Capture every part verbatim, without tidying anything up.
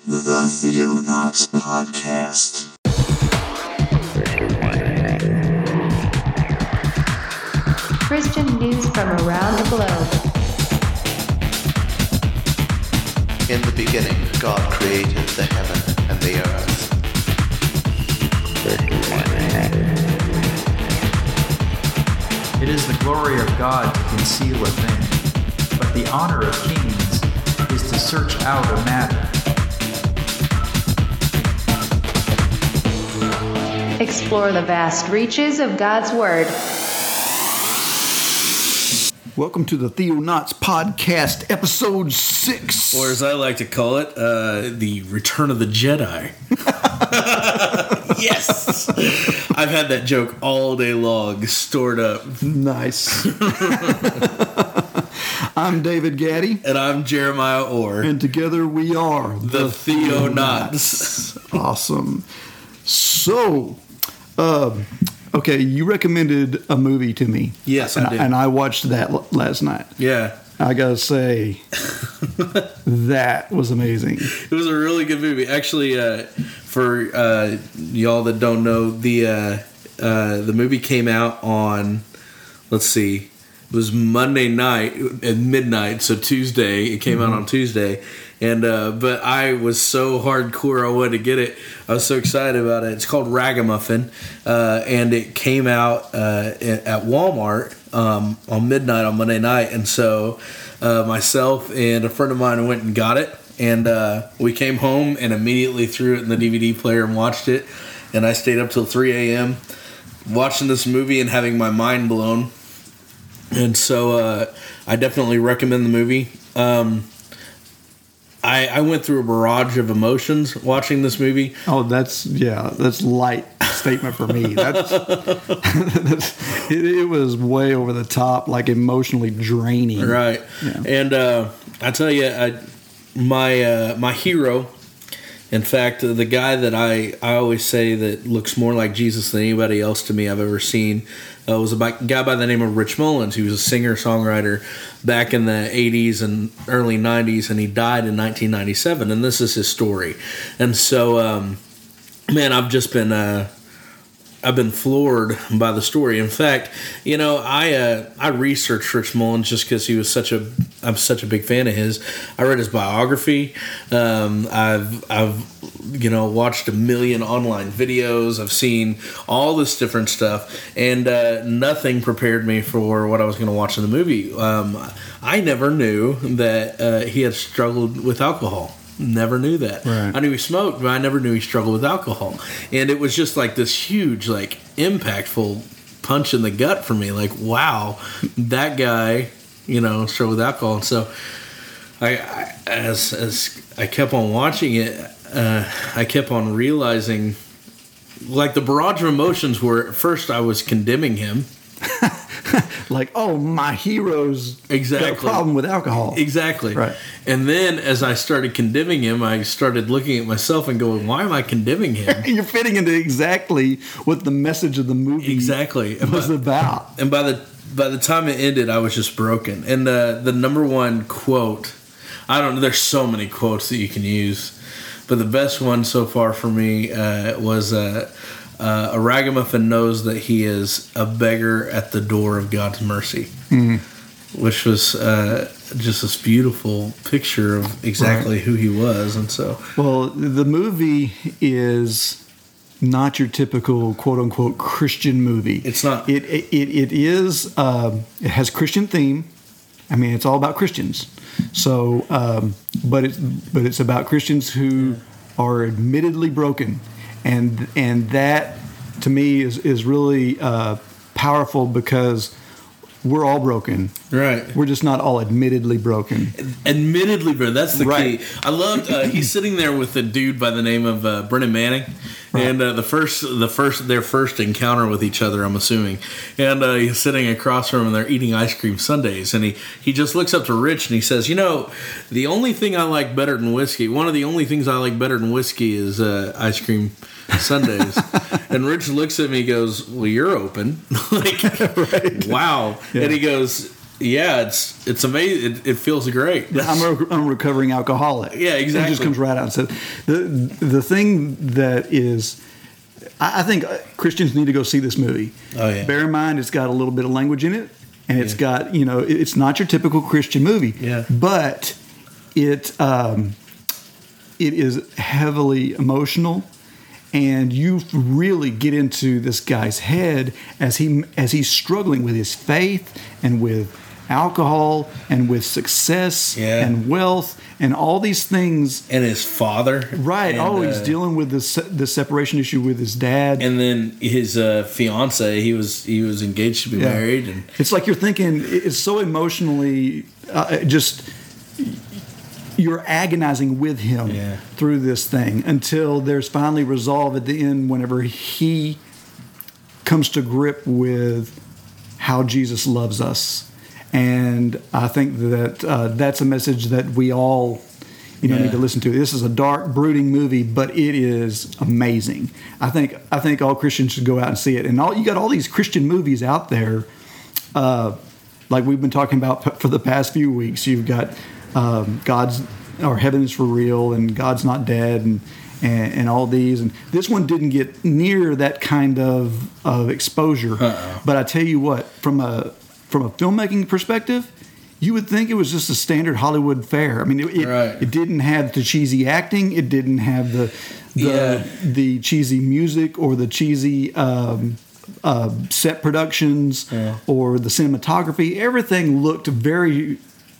The Theonauts Podcast. Christian news from around the globe. In the beginning, God created the heaven and the earth. It is the glory of God to conceal a thing, but the honor of kings is to search out a matter. Explore the vast reaches of God's Word. Welcome to the Theonauts Podcast, Episode six. Or as I like to call it, uh, the Return of the Jedi. Yes! I've had that joke all day long, stored up. Nice. I'm David Gaddy. And I'm Jeremiah Orr. And together we are the, the Theonauts. Awesome. So, uh, okay, you recommended a movie to me. Yes, I and, did. And I watched that l- last night. Yeah. I gotta say, that was amazing. It was a really good movie. Actually, uh, for uh, y'all that don't know, the uh, uh, the movie came out on, let's see, it was Monday night at midnight, so Tuesday. It came mm-hmm. out on Tuesday. And uh, but I was so hardcore, I wanted to get it. I was so excited about it. It's called Ragamuffin, uh, and it came out uh, at Walmart um, on midnight on Monday night. And so uh, myself and a friend of mine went and got it, and uh, we came home and immediately threw it in the D V D player and watched it. And I stayed up till three a.m. watching this movie and having my mind blown. And so uh, I definitely recommend the movie. Um, I, I went through a barrage of emotions watching this movie. Oh, that's, yeah, that's light statement for me. That's, that's it, it was way over the top, like emotionally draining. Right. Yeah. And uh, I tell you, I, my uh, my hero, in fact, the guy that I, I always say that looks more like Jesus than anybody else to me I've ever seen, uh, was a guy by the name of Rich Mullins. He was a singer-songwriter back in the eighties and early nineties, and he died in nineteen ninety-seven, and this is his story. And so, um, man, I've just been... Uh, I've been floored by the story. In fact, you know, I uh, I researched Rich Mullins just because he was such a I'm such a big fan of his. I read his biography. Um, I've I've you know watched a million online videos. I've seen all this different stuff, and uh, nothing prepared me for what I was going to watch in the movie. Um, I never knew that uh, he had struggled with alcohol. Never knew that. Right. I knew he smoked, but I never knew he struggled with alcohol. And it was just like this huge, like, impactful punch in the gut for me. Like, wow, that guy, you know, struggled with alcohol. And so, I, I as as I kept on watching it, uh, I kept on realizing, like, the barrage of emotions were, at first I was condemning him. Like, oh, my hero's exactly. got a problem with alcohol. Exactly. Right. And then as I started condemning him, I started looking at myself and going, why am I condemning him? You're fitting into exactly what the message of the movie exactly. was by, about. And by the by the time it ended, I was just broken. And uh, the number one quote, I don't know, there's so many quotes that you can use, but the best one so far for me uh, was... Uh, Uh, a ragamuffin knows that he is a beggar at the door of God's mercy, mm-hmm. which was uh, just this beautiful picture of exactly right. who he was. And so, well, the movie is not your typical "quote unquote" Christian movie. It's not. It it it, it is. Um, it has Christian theme. I mean, it's all about Christians. So, um, but it's but it's about Christians who are admittedly broken. And and that, to me, is, is really uh, powerful because we're all broken. Right. We're just not all admittedly broken. Admittedly broken. That's the right. key. I loved, uh, he's sitting there with a dude by the name of uh, Brennan Manning. Right. And uh, the first, the first, their first encounter with each other, I'm assuming. And uh, he's sitting across from him and they're eating ice cream sundaes. And he, he just looks up to Rich and he says, you know, the only thing I like better than whiskey, one of the only things I like better than whiskey is uh, ice cream sundaes. And Rich looks at me and goes, well, you're open. Like, right. wow. Yeah. And he goes, yeah, it's it's amazing. It, it feels great. I'm a, I'm a recovering alcoholic. Yeah, exactly. It just comes right out and says the the thing that is. I I think Christians need to go see this movie. Oh, yeah. Bear in mind, it's got a little bit of language in it, and it's Yeah. got, you know, it- it's not your typical Christian movie. Yeah. But it um, it is heavily emotional, and you really get into this guy's head as he as he's struggling with his faith and with alcohol and with success Yeah. and wealth and all these things. And his father, Right. And, oh, he's uh, dealing with the se- the separation issue with his dad. And then his uh, fiance, he was he was engaged to be Yeah. married, and It's like you're thinking, it's so emotionally uh, just, you're agonizing with him Yeah. through this thing until there's finally resolve at the end whenever he comes to grip with how Jesus loves us. And I think that uh, that's a message that we all, you know, Yeah. need to listen to. This is a dark, brooding movie, but it is amazing. I think I think all Christians should go out and see it. And all you got all these Christian movies out there, uh, like we've been talking about p- for the past few weeks. You've got um, God's or Heaven is for Real and God's Not Dead and. And, and all these, and this one didn't get near that kind of of exposure. Uh-oh. But I tell you what, from a from a filmmaking perspective, you would think it was just a standard Hollywood fare. I mean, it, it, Right. it didn't have the cheesy acting, it didn't have the the, Yeah. the cheesy music or the cheesy um, uh, set productions Yeah. or the cinematography. Everything looked very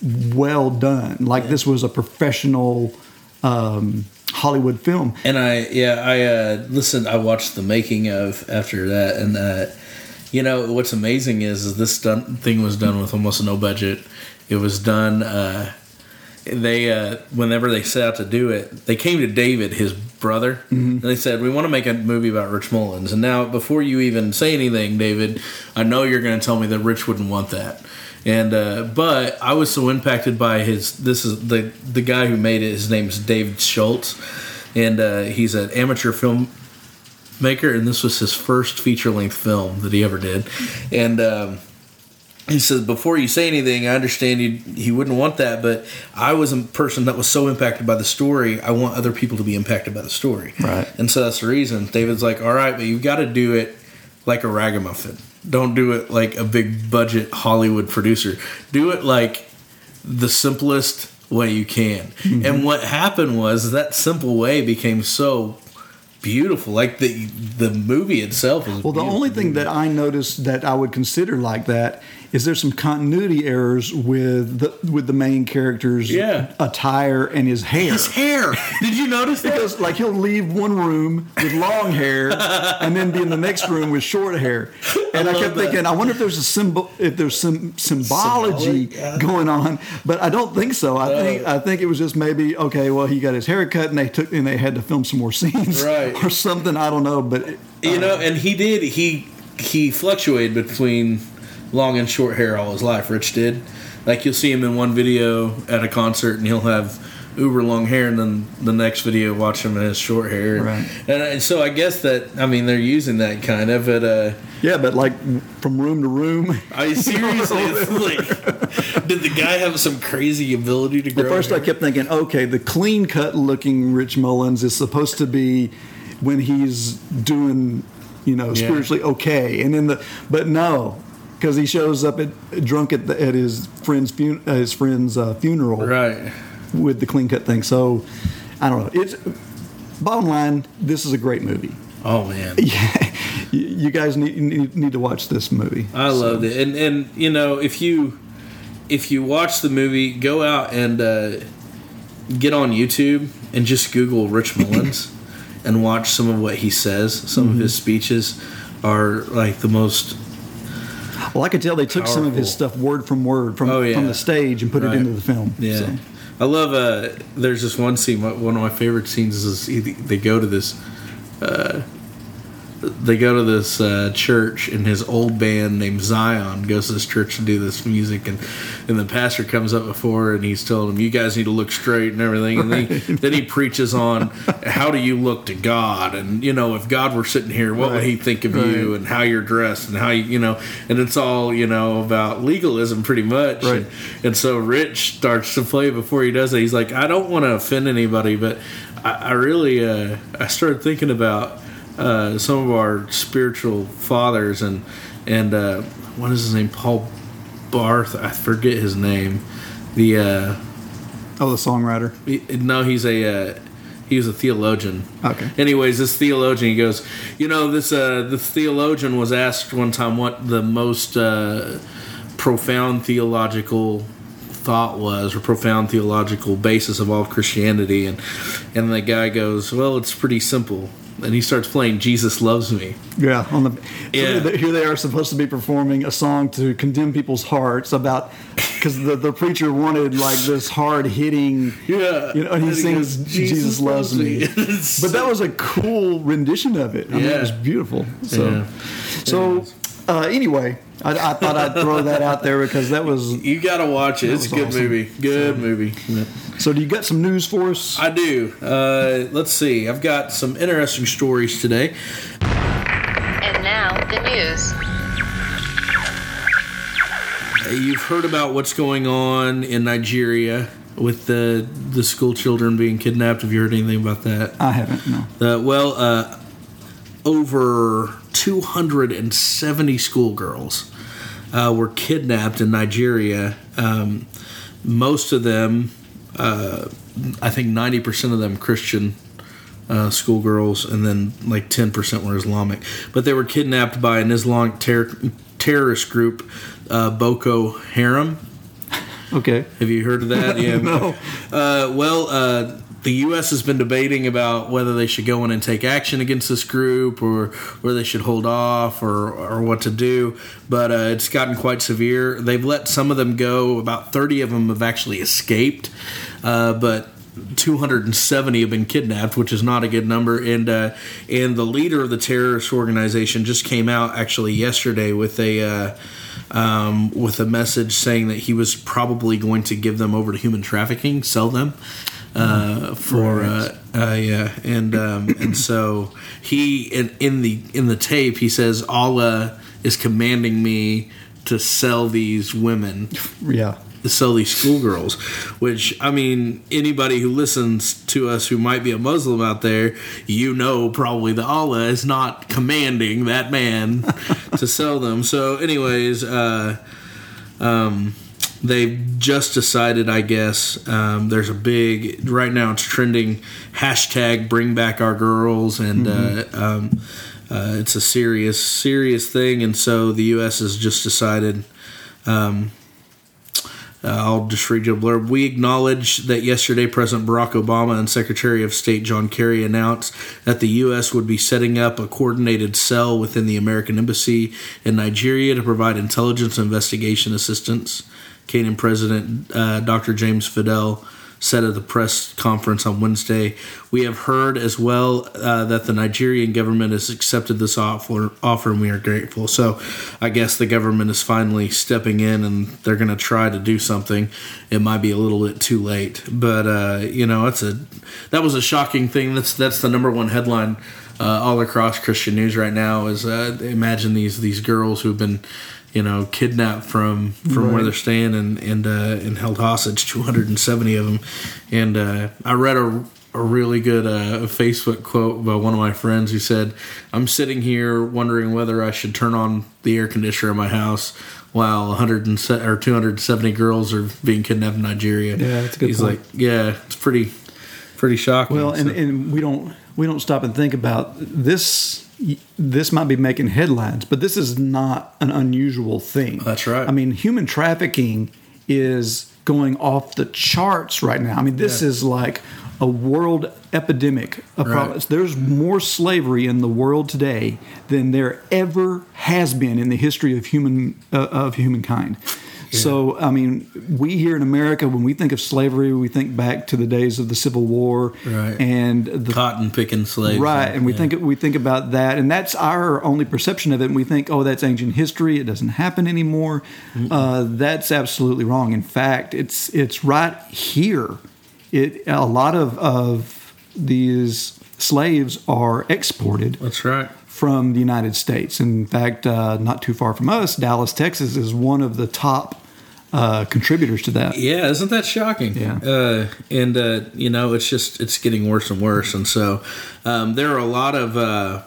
well done, like this was a professional um, Hollywood film. And I, yeah, I uh, listened. I watched the making of after that, and uh, you know what's amazing is, is this done, thing was done with almost no budget. It was done. Uh, they uh, whenever they set out to do it, they came to David, his brother, Mm-hmm. and they said, "We want to make a movie about Rich Mullins." And now, before you even say anything, David, I know you're going to tell me that Rich wouldn't want that. And uh, but I was so impacted by his. This is the the guy who made it. His name is David Schultz, and uh, he's an amateur filmmaker. And this was his first feature length film that he ever did. And um, he said, "Before you say anything, I understand you. He wouldn't want that, but I was a person that was so impacted by the story. I want other people to be impacted by the story. Right. And so that's the reason." David's like, "All right, but you've got to do it like a ragamuffin. Don't do it like a big budget Hollywood producer. Do it like the simplest way you can." Mm-hmm. And what happened was that simple way became so beautiful. Like the the movie itself is Well, the only thing that I noticed that I would consider like that is there's some continuity errors with the with the main character's Yeah. attire and his hair. his hair. Did you notice that? Because like he'll leave one room with long hair and then be in the next room with short hair, and I, I kept love thinking, I wonder if there's a symbol, if there's some symbology Symbolic, yeah. going on, but I don't think so. I think I think it was just maybe okay. Well, he got his hair cut and they took and they had to film some more scenes, Right. or something. I don't know, but You know, and he did. He he fluctuated between long and short hair all his life. Rich did. Like you'll see him in one video at a concert, and he'll have uber long hair, and then the next video watch him in his short hair. Right. And, and so I guess that I mean they're using that kind of. But uh, yeah, but like from room to room. I seriously, it's like, did the guy have some crazy ability to grow? At first, hair? I kept thinking, okay, the clean cut looking Rich Mullins is supposed to be when he's doing, you know, Yeah. spiritually okay, and then the but no, because he shows up at drunk at, the, at his friend's fun, uh, his friend's uh, funeral, right. with the clean cut thing. So I don't know. It's bottom line. This is a great movie. Oh man. Yeah, you you guys need need, need to watch this movie. I loved it, and and you know if you if you watch the movie, go out and uh, get on YouTube and just Google Rich Mullins and watch some of what he says. Some Mm-hmm. of his speeches are like the most. Well, I could tell they took some of his Powerful. stuff word from word from Oh, yeah. from the stage and put Right. it into the film. Yeah, So. I love. Uh, there's this one scene. One of my favorite scenes is he, they go to this uh, they go to this uh, church, and his old band named Zion goes to this church to do this music, and, and the pastor comes up before, and he's telling them, you guys need to look straight and everything, and right. then, he, then he preaches on how do you look to God, and, you know, if God were sitting here, what right. would he think of right. you, and how you're dressed, and how you, you know, and it's all, you know, about legalism pretty much, right. and, and so Rich starts to play before he does it. He's like, I don't want to offend anybody, but I, I really, uh, I started thinking about Uh, some of our spiritual fathers, and and uh, what is his name? Paul Barth. I forget his name. The uh, oh, the songwriter. He, no, he's a uh, he was a theologian. Okay. Anyways, this theologian, he goes, you know, this uh, the theologian was asked one time what the most uh, profound theological thought was, or profound theological basis of all of Christianity, and and the guy goes, well, it's pretty simple. And he starts playing "Jesus Loves Me." Yeah, on the yeah. So here they are supposed to be performing a song to condemn people's hearts about because the, the preacher wanted like this hard hitting, yeah, you know, and he, and he sings goes, "Jesus, Jesus Loves Me," but that was a cool rendition of it. I yeah. mean, it was beautiful. So, yeah. so uh, anyway, I, I thought I'd throw that out there because that was you got to watch it. It's a good awesome. movie. Good so, movie. Yeah. So do you got some news for us? I do. Uh, let's see. I've got some interesting stories today. And now the news. You've heard about what's going on in Nigeria with the the school children being kidnapped. Have you heard anything about that? I haven't, no. Uh, well, uh, over two hundred seventy schoolgirls uh, were kidnapped in Nigeria. Um, most of them... Uh, I think ninety percent of them Christian uh, schoolgirls, and then like ten percent were Islamic. But they were kidnapped by an Islamic ter- terrorist group, uh, Boko Haram. Okay. Have you heard of that? Yeah. No. Uh, well, uh, the U S has been debating about whether they should go in and take action against this group, or whether they should hold off, or, or what to do. But uh, it's gotten quite severe. They've let some of them go. About thirty of them have actually escaped. Uh, but two hundred seventy have been kidnapped, which is not a good number. And uh, and the leader of the terrorist organization just came out actually yesterday with a uh, um, with a message saying that he was probably going to give them over to human trafficking, sell them uh, for uh, uh, yeah. And um, and so he in, in the in the tape he says Allah is commanding me to sell these women. Yeah. To sell these schoolgirls, which, I mean, anybody who listens to us who might be a Muslim out there, you know probably that Allah is not commanding that man to sell them. So anyways, uh, um, they've just decided, I guess, um, there's a big, right now it's trending, hashtag bring back our girls, and mm-hmm. uh, um, uh, it's a serious, serious thing, and so the U S has just decided... Um, Uh, I'll just read you a blurb. We acknowledge that yesterday President Barack Obama and Secretary of State John Kerry announced that the U S would be setting up a coordinated cell within the American Embassy in Nigeria to provide intelligence and investigation assistance. Kenyan President uh, Doctor James Fidel said at the press conference on Wednesday, we have heard as well uh, that the Nigerian government has accepted this offer, offer, and we are grateful. So I guess the government is finally stepping in, and they're going to try to do something. It might be a little bit too late, but uh, you know, it's a that was a shocking thing. That's that's the number one headline uh, all across Christian news right now. Is uh, imagine these these girls who've been, you know, kidnapped from, from right. where they're staying and and, uh, and held hostage, two hundred seventy of them. And uh, I read a, a really good uh, Facebook quote by one of my friends who said, I'm sitting here wondering whether I should turn on the air conditioner in my house while one hundred or two hundred seventy girls are being kidnapped in Nigeria. Yeah, that's a good He's point. like, yeah, it's pretty pretty shocking. Well, and, so. and we don't we don't stop and think about this. This might be making headlines, but this is not an unusual thing. That's right. I mean, human trafficking is going off the charts right now. I mean, this yeah. is like a world epidemic of right. problems. There's more slavery in the world today than there ever has been in the history of human uh, of humankind. So, I mean, we here in America, when we think of slavery, we think back to the days of the Civil War, Right. and the Cotton picking slaves. right, and we Yeah. think we think about that, and that's our only perception of it. And we think, oh, that's ancient history; it doesn't happen anymore. Uh, that's absolutely wrong. In fact, it's it's right here. It a lot of of these slaves are exported That's right. from the United States. In fact, uh, not too far from us, Dallas, Texas, is one of the top uh, contributors to that. Yeah, isn't that shocking? Yeah. Uh, and uh, you know, it's just it's getting worse and worse, and so um, there are a lot of uh,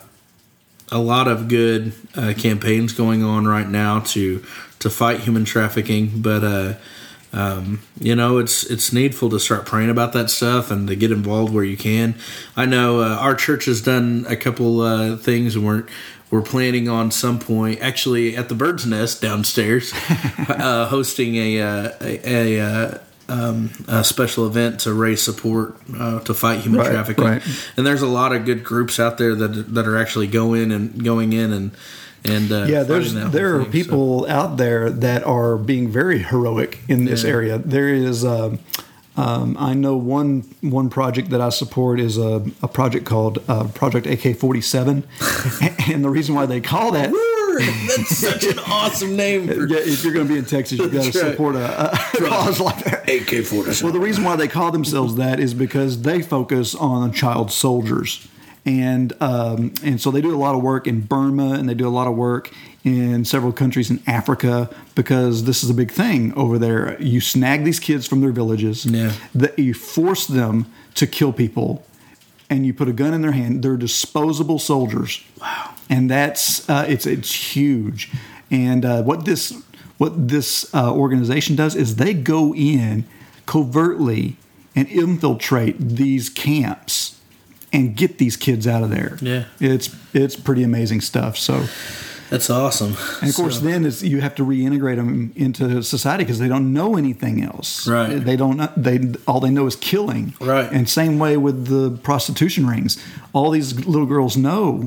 a lot of good uh, campaigns going on right now to to fight human trafficking, but. Uh, Um, you know, it's it's needful to start praying about that stuff and to get involved where you can. I know uh, our church has done a couple uh, things, and we're we're planning on some point, actually at the Bird's Nest downstairs, uh, hosting a uh, a, a, uh, um, a special event to raise support uh, to fight human Right, trafficking. right. And there's a lot of good groups out there that that are actually going and going in and. And uh, Yeah, there's fighting that there whole are thing, people out there that are being very heroic in this Yeah. area. There is, um, um, I know one one project that I support is a, a project called uh, Project A K forty-seven, and the reason why they call that. That's such an awesome name. For Yeah, if you're going to be in Texas, you've got to That's right. support a, a cause like that. A K forty-seven. Well, the reason why they call themselves that is because they focus on child soldiers, and um, and so they do a lot of work in Burma, and they do a lot of work in several countries in Africa, because this is a big thing over there. You snag these kids from their villages, Yeah. that you force them to kill people, and you put a gun in their hand. They're disposable soldiers. Wow. And that's uh, it's it's huge. And uh, what this what this uh, organization does is they go in covertly and infiltrate these camps and get these kids out of there. Yeah. it's it's pretty amazing stuff. So, That's awesome. and of course, So- then is you have to reintegrate them into society because they don't know anything else. Right. They don't. know- They all they know is killing. Right. And same way with the prostitution rings. All these little girls know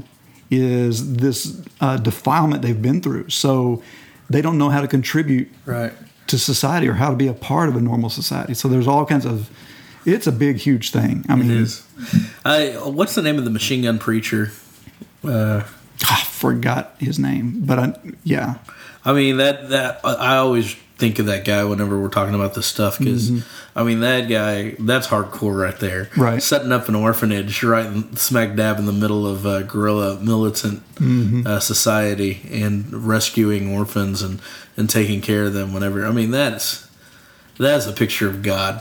is this uh, defilement they've been through. So they don't know how to contribute right. to society or how to be a part of a normal society. So there's all kinds of. It's a big, huge thing. I mean, It is. I, what's the name of the machine gun preacher? Uh, I forgot his name, but I, yeah. I mean that that I always think of that guy whenever we're talking about this stuff because I mean that guy that's hardcore right there. Right. Setting up an orphanage right in, smack dab in the middle of uh, guerrilla militant uh, society and rescuing orphans and, and taking care of them whenever. I mean that's. That's a picture of God.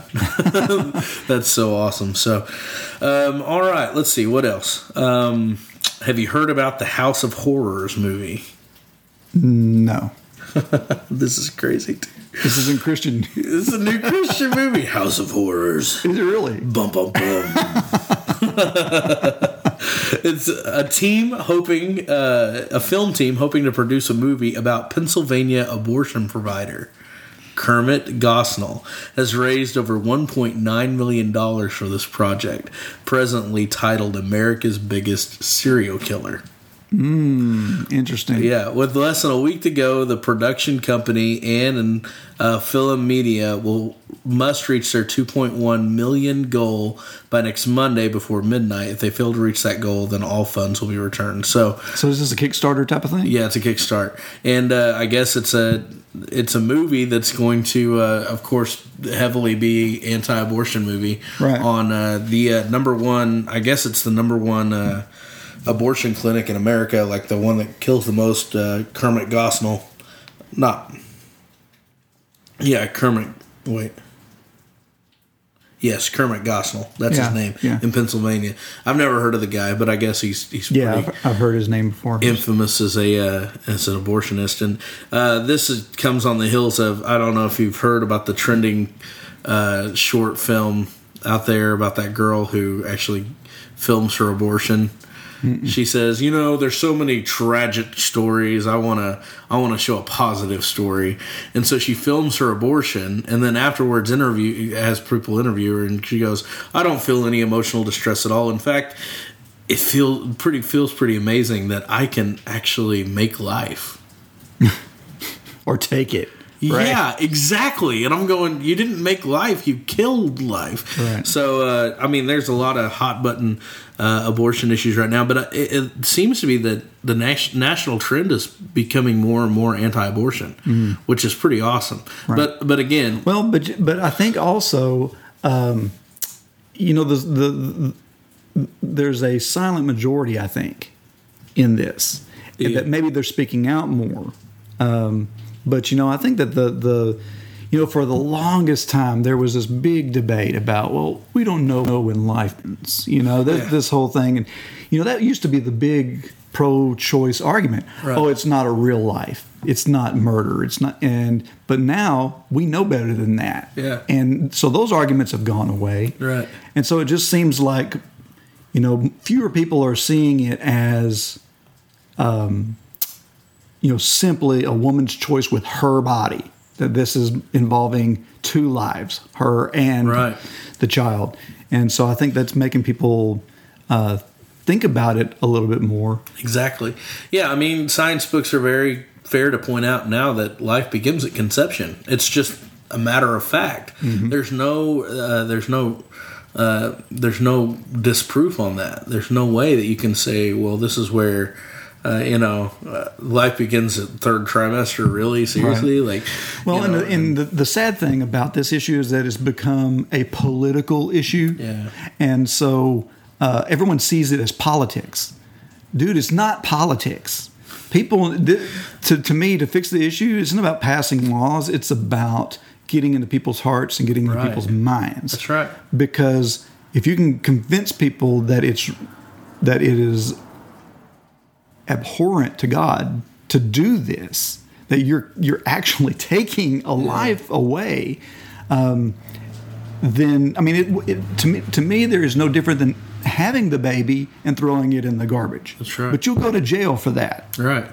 That's so awesome. So, um, all right, let's see. What else? Um, have you heard about the House of Horrors movie? No. This is crazy, too. This isn't Christian. It's a new Christian movie, House of Horrors. Is it really? Bum, bum, bum. It's a team hoping, uh, a film team hoping to produce a movie about Pennsylvania abortion provider Kermit Gosnell has raised over one point nine million dollars for this project, presently titled America's Biggest Serial Killer. Interesting. Yeah, with less than a week to go, the production company and, and uh, Film Media will must reach their two point one million goal by next Monday before midnight. If they fail to reach that goal, then all funds will be returned. So, So is this a Kickstarter type of thing? yeah, it's a Kickstart, and uh, I guess it's a it's a movie that's going to, uh, of course, heavily be anti-abortion movie Right. on uh, the uh, number one. I guess it's the number one. Uh, abortion clinic in America, like the one that kills the most, uh, Kermit Gosnell. Not. Yeah, Kermit. Wait. Yes, Kermit Gosnell. That's Yeah, his name yeah. in Pennsylvania. I've never heard of the guy, but I guess he's he's Yeah, pretty I've, I've heard his name before. infamous as a uh, as an abortionist. And uh, this is, comes on the heels of, I don't know if you've heard about the trending uh, short film out there about that girl who actually films her abortion. She says, you know, there's so many tragic stories. I want to I want to show a positive story. And so she films her abortion, and then afterwards interview has people interview her, and she goes, I don't feel any emotional distress at all. In fact, it feel pretty feels pretty amazing that I can actually make life. Or take it. Right? Yeah, exactly. And I'm going, you didn't make life, you killed life. Right. So, uh, I mean, there's a lot of hot button uh, abortion issues right now, but uh, it, it seems to be that the nas- national trend is becoming more and more anti-abortion, mm. which is pretty awesome. Right. But but again, well, but but I think also, um, you know, the, the, the there's a silent majority, I think, in this, yeah. that maybe they're speaking out more. Um, but you know, I think that the the you know for the longest time there was this big debate about, well, we don't know when life ends. You know, that, yeah. this whole thing, and you know that used to be the big pro-choice argument. Right. Oh, it's not a real life. It's not murder. It's not. And but now we know better than that. Yeah. And so those arguments have gone away. Right. And so it just seems like, you know, fewer people are seeing it as, um, you know, simply a woman's choice with her body. That this is involving two lives, her and right. the child. And so I think that's making people uh, think about it a little bit more. Exactly. Yeah, I mean, science books are very fair to point out now that life begins at conception. It's just a matter of fact. Mm-hmm. There's no, uh, there's no, uh, there's no disproof on that. There's no way that you can say, well, this is where, uh, you know, uh, life begins at third trimester. Really, seriously, right. like. Well, you know, and, the, and the, the sad thing about this issue is that it's become a political issue, yeah. and so uh, everyone sees it as politics. Dude, it's not politics. People, to to me, to fix the issue isn't about passing laws. It's about getting into people's hearts and getting into right. people's minds. That's right. Because if you can convince people that it's that it is abhorrent to God to do this, that you're you're actually taking a yeah. life away, um, then I mean, it, it, to me to me there is no different than having the baby and throwing it in the garbage. That's right. But you'll go to jail for that. Right.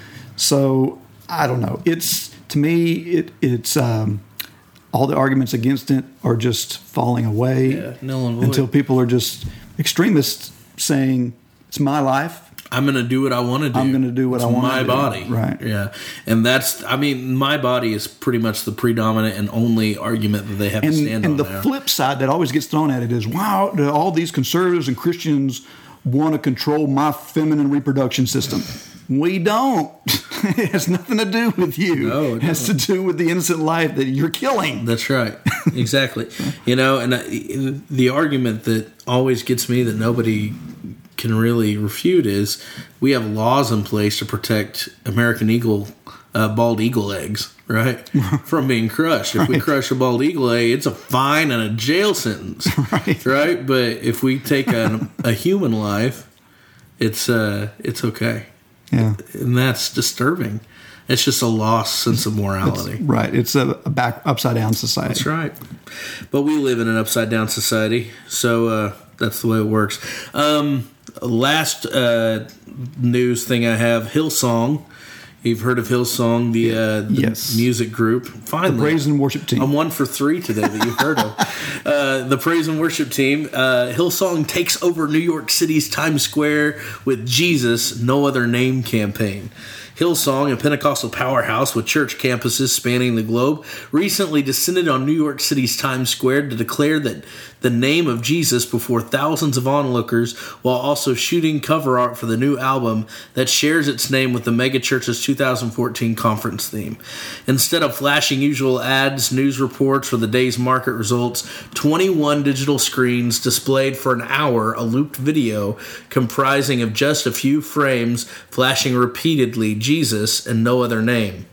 So I don't know. It's to me, it it's um, all the arguments against it are just falling away yeah, null and void. Until people are just extremists saying it's my life. I'm going to do what I want to do. I'm going to do what it's I want to do. my body. Right. Yeah. And that's, I mean, my body is pretty much the predominant and only argument that they have and, to stand and on the now. flip side that always gets thrown at it is, wow, do all these conservatives and Christians want to control my feminine reproduction system. We don't. It has nothing to do with you. No, it it has to do with the innocent life that you're killing. That's right. Exactly. You know, and I, the argument that always gets me that nobody can really refute is we have laws in place to protect American eagle, uh, bald eagle eggs, right, from being crushed. If right. we crush a bald eagle egg, it's a fine and a jail sentence, right? right? But if we take a, a human life, it's uh, it's okay. Yeah, and that's disturbing. It's just a lost sense of morality. It's, right. It's a, a back upside down society. That's right. But we live in an upside down society, so uh, that's the way it works. Um, last uh, news thing I have: Hillsong. You've heard of Hillsong, the, uh, the yes. music group. Finally, the praise and worship team. I'm one for three today that you've heard of. Uh, the praise and worship team. Uh, Hillsong takes over New York City's Times Square with Jesus, No Other Name campaign. Hillsong, a Pentecostal powerhouse with church campuses spanning the globe, recently descended on New York City's Times Square to declare that the name of Jesus before thousands of onlookers, while also shooting cover art for the new album that shares its name with the megachurch's two thousand fourteen conference theme. Instead of flashing usual ads, news reports, or the day's market results, twenty-one digital screens displayed for an hour a looped video comprising of just a few frames flashing repeatedly Jesus and no other name.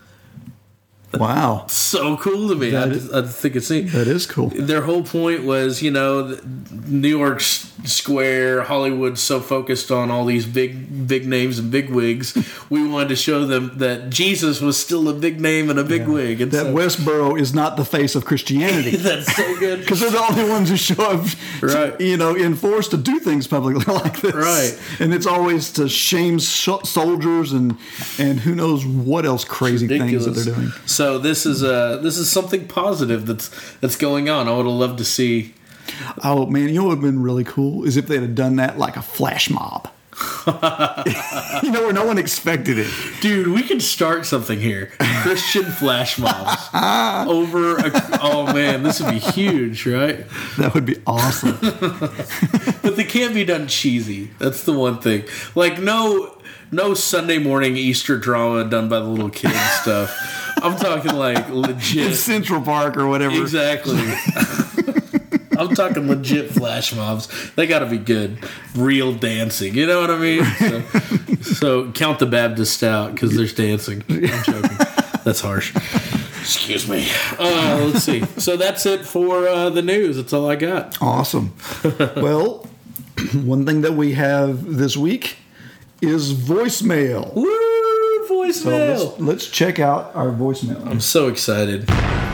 Wow. So cool to me. I, is, I think it's neat. That is cool. Their whole point was, you know, New York Square, Hollywood's so focused on all these big big names and big wigs. We wanted to show them that Jesus was still a big name and a big yeah. wig. And that so, Westboro is not the face of Christianity. That's so good. Because they're the only ones who show up, right. to, you know, enforced to do things publicly like this. Right. And it's always to shame sh- soldiers and and who knows what else crazy things that they're doing. So this is uh this is something positive that's that's going on. I would have loved to see. Oh man, you know what would have been really cool is if they'd have done that like a flash mob. You know, where no one expected it. Dude, we could start something here. Christian flash mobs. Over a, oh man, this would be huge, right? That would be awesome. But they can't be done cheesy. That's the one thing. Like no no Sunday morning Easter drama done by the little kids stuff. I'm talking like legit In Central Park or whatever. Exactly. I'm talking legit flash mobs. They got to be good, real dancing. You know what I mean? So, so count the Baptist out because there's dancing. I'm joking. That's harsh. Excuse me. Uh, let's see. So that's it for uh, the news. That's all I got. Awesome. Well, one thing that we have this week is voicemail. Woo! Voicemail. So let's, let's check out our voicemail. I'm so excited.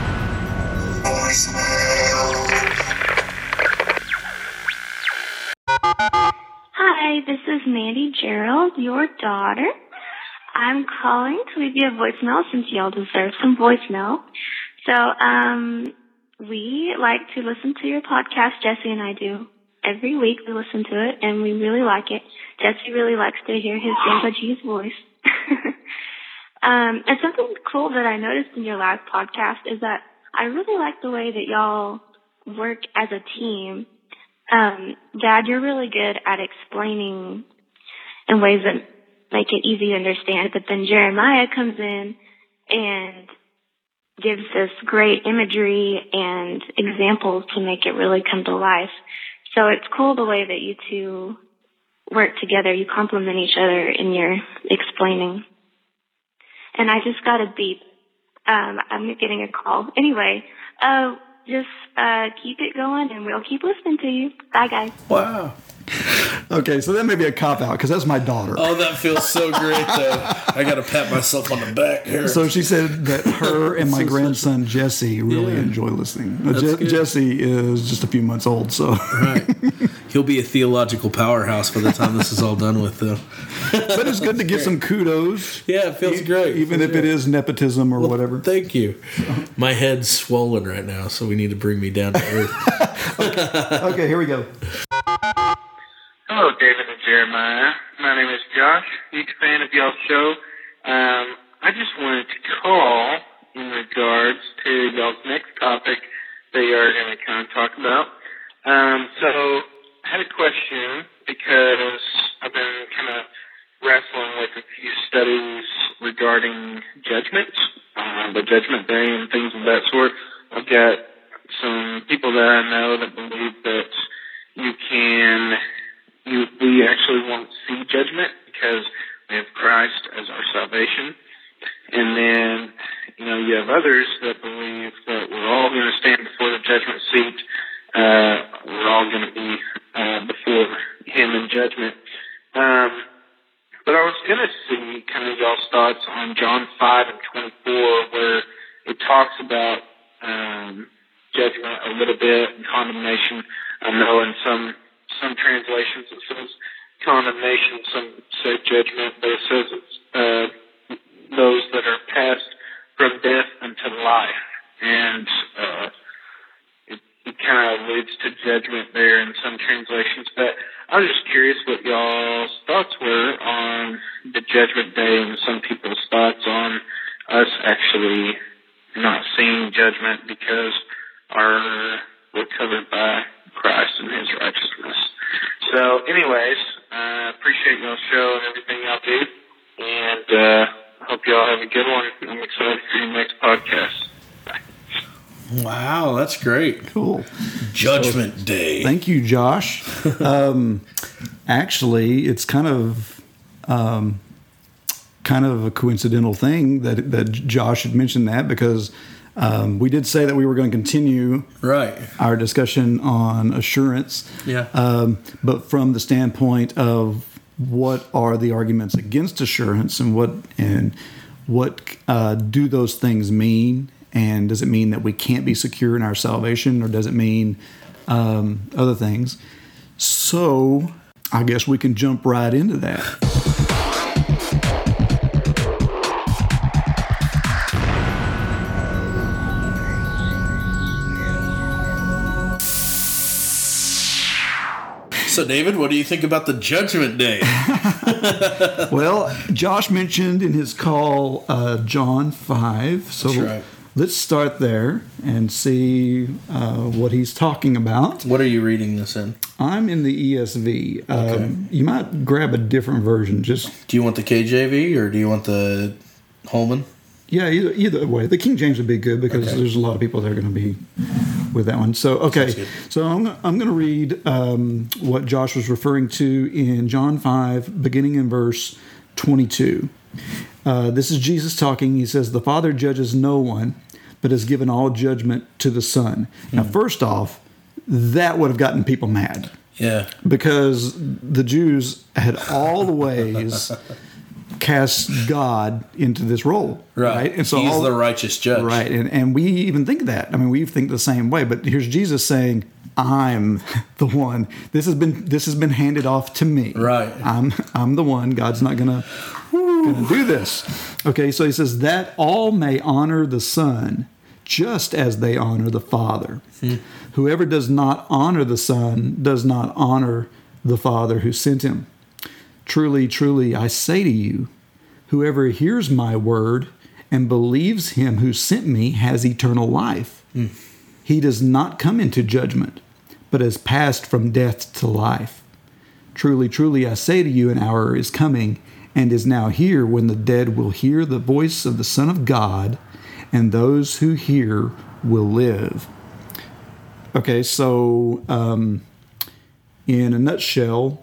Hi, this is Mandy Gerald, your daughter. I'm calling to leave you a voicemail since y'all deserve some voicemail. So, um, we like to listen to your podcast, Jesse and I do. Every week we listen to it, and we really like it. Jesse really likes to hear his Grandpa G's voice. um, and something cool that I noticed in your last podcast is that I really like the way that y'all work as a team. Um, Dad, you're really good at explaining in ways that make it easy to understand, but then Jeremiah comes in and gives this great imagery and examples to make it really come to life. So it's cool the way that you two work together. You complement each other in your explaining. And I just got a beep. Um, I'm getting a call. Anyway, uh, just uh, keep it going, and we'll keep listening to you. Bye, guys. Wow. Okay, so that may be a cop-out, because that's my daughter. Oh, that feels so great, though. I got to pat myself on the back here. So she said that her and my grandson, Jesse, really Yeah. enjoy listening. Now, That's Je- good. Jesse is just a few months old, so... Right. He'll be a theological powerhouse by the time this is all done with, though. But it's good to get some kudos. Yeah, it feels great. Even Feels if it great. is nepotism or Well, whatever. Thank you. My head's swollen right now, so we need to bring me down to earth. Okay, here we go. Hello, David and Jeremiah. My name is Josh, huge fan of y'all's show. Um, I just wanted to call in regards to y'all's next topic that you are going to kind of talk about. Um, so I had a question because I've been kind of wrestling with a few studies regarding judgment, uh, the judgment day and things of that sort. I've got some people that I know that believe that you can... You, we actually won't see judgment because we have Christ as our salvation. And then, you know, you have others that believe that we're all going to stand before the judgment seat. Uh, we're all going to be uh, before Him in judgment. Um, but I was going to see kind of y'all's thoughts on John five and twenty-four, where it talks about um, judgment a little bit and condemnation. I know in some Some translations it says condemnation, some say judgment, but it says it's uh, those that are passed from death unto life. And uh, it, it kind of alludes to judgment there in some translations. But I was just curious what y'all's thoughts were on the judgment day and some people's thoughts on us actually not seeing judgment because our we're covered by Christ and His righteousness. So, anyways, I uh, appreciate y'all's show and everything y'all do, and uh, hope y'all have a good one. I'm excited for your next podcast. Bye. Wow, that's great. Cool. Judgment Day. Thank you, Josh. um, actually, it's kind of um, kind of a coincidental thing that that Josh had mentioned that because um, we did say that we were going to continue Right. our discussion on assurance. Yeah. Um, but from the standpoint of what are the arguments against assurance and what and what uh, do those things mean? And does it mean that we can't be secure in our salvation, or does it mean um, other things? So I guess we can jump right into that. So, David, what do you think about the Judgment Day? Well, Josh mentioned in his call uh, John five. So That's right. let's start there and see uh, what he's talking about. What are you reading this in? I'm in the E S V. Okay. Um, you might grab a different version. Just Do you want the K J V or do you want the Holman? Yeah, either, either way. The King James would be good because Okay. there's a lot of people that are going to be with that one. So, Sounds okay. good. So I'm, I'm going to read um, what Josh was referring to in John five, beginning in verse twenty-two. Uh, this is Jesus talking. He says, "The Father judges no one, but has given all judgment to the Son." Now, first off, that would have gotten people mad Yeah. because the Jews had all the ways cast God into this role, Right. right? And so He's all, the righteous judge. right? And and we even think that. I mean, we think the same way. But here's Jesus saying, "I'm the one. This has been this has been handed off to me. Right. I'm I'm the one. God's not gonna gonna do this." Okay. So he says that all may honor the Son, just as they honor the Father. Hmm. Whoever does not honor the Son does not honor the Father who sent him. Truly, truly, I say to you, whoever hears my word and believes him who sent me has eternal life. Mm. He does not come into judgment, but has passed from death to life. Truly, truly, I say to you, an hour is coming and is now here when the dead will hear the voice of the Son of God, and those who hear will live. Okay, so um, in a nutshell,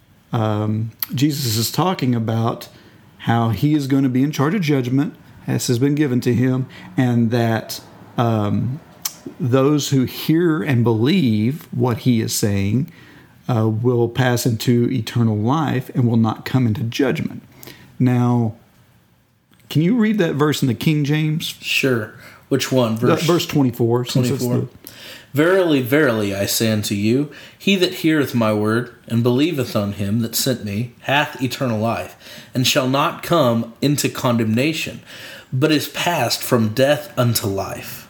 Um, Jesus is talking about how he is going to be in charge of judgment, as has been given to him, and that um, those who hear and believe what he is saying uh, will pass into eternal life and will not come into judgment. Now, can you read that verse in the King James? Sure. Which one? Verse, uh, verse twenty-four. Since it's twenty-four. the, Verily, verily, I say unto you, he that heareth my word, and believeth on him that sent me, hath eternal life, and shall not come into condemnation, but is passed from death unto life.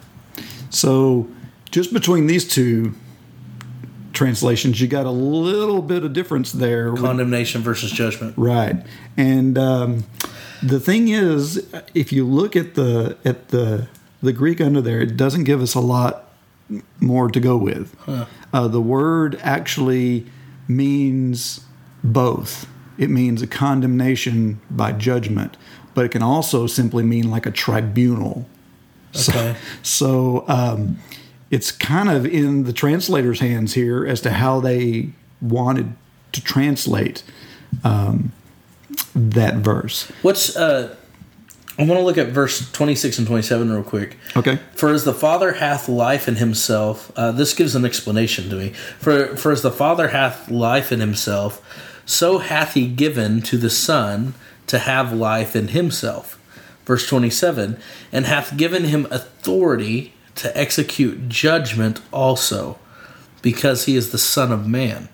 So, just between these two translations, you got a little bit of difference there. Condemnation versus judgment. Right. And um, the thing is, if you look at the at the the Greek under there, it doesn't give us a lot more to go with. Huh. Uh, the word actually means both. It means a condemnation by judgment, but it can also simply mean like a tribunal. Okay. So, so um, it's kind of in the translator's hands here as to how they wanted to translate um, that verse. What's uh I want to look at verse twenty-six and twenty-seven real quick. Okay. For as the Father hath life in himself, uh, this gives an explanation to me. For for as the Father hath life in himself, so hath he given to the Son to have life in himself. Verse twenty-seven, and hath given him authority to execute judgment also, because he is the Son of Man.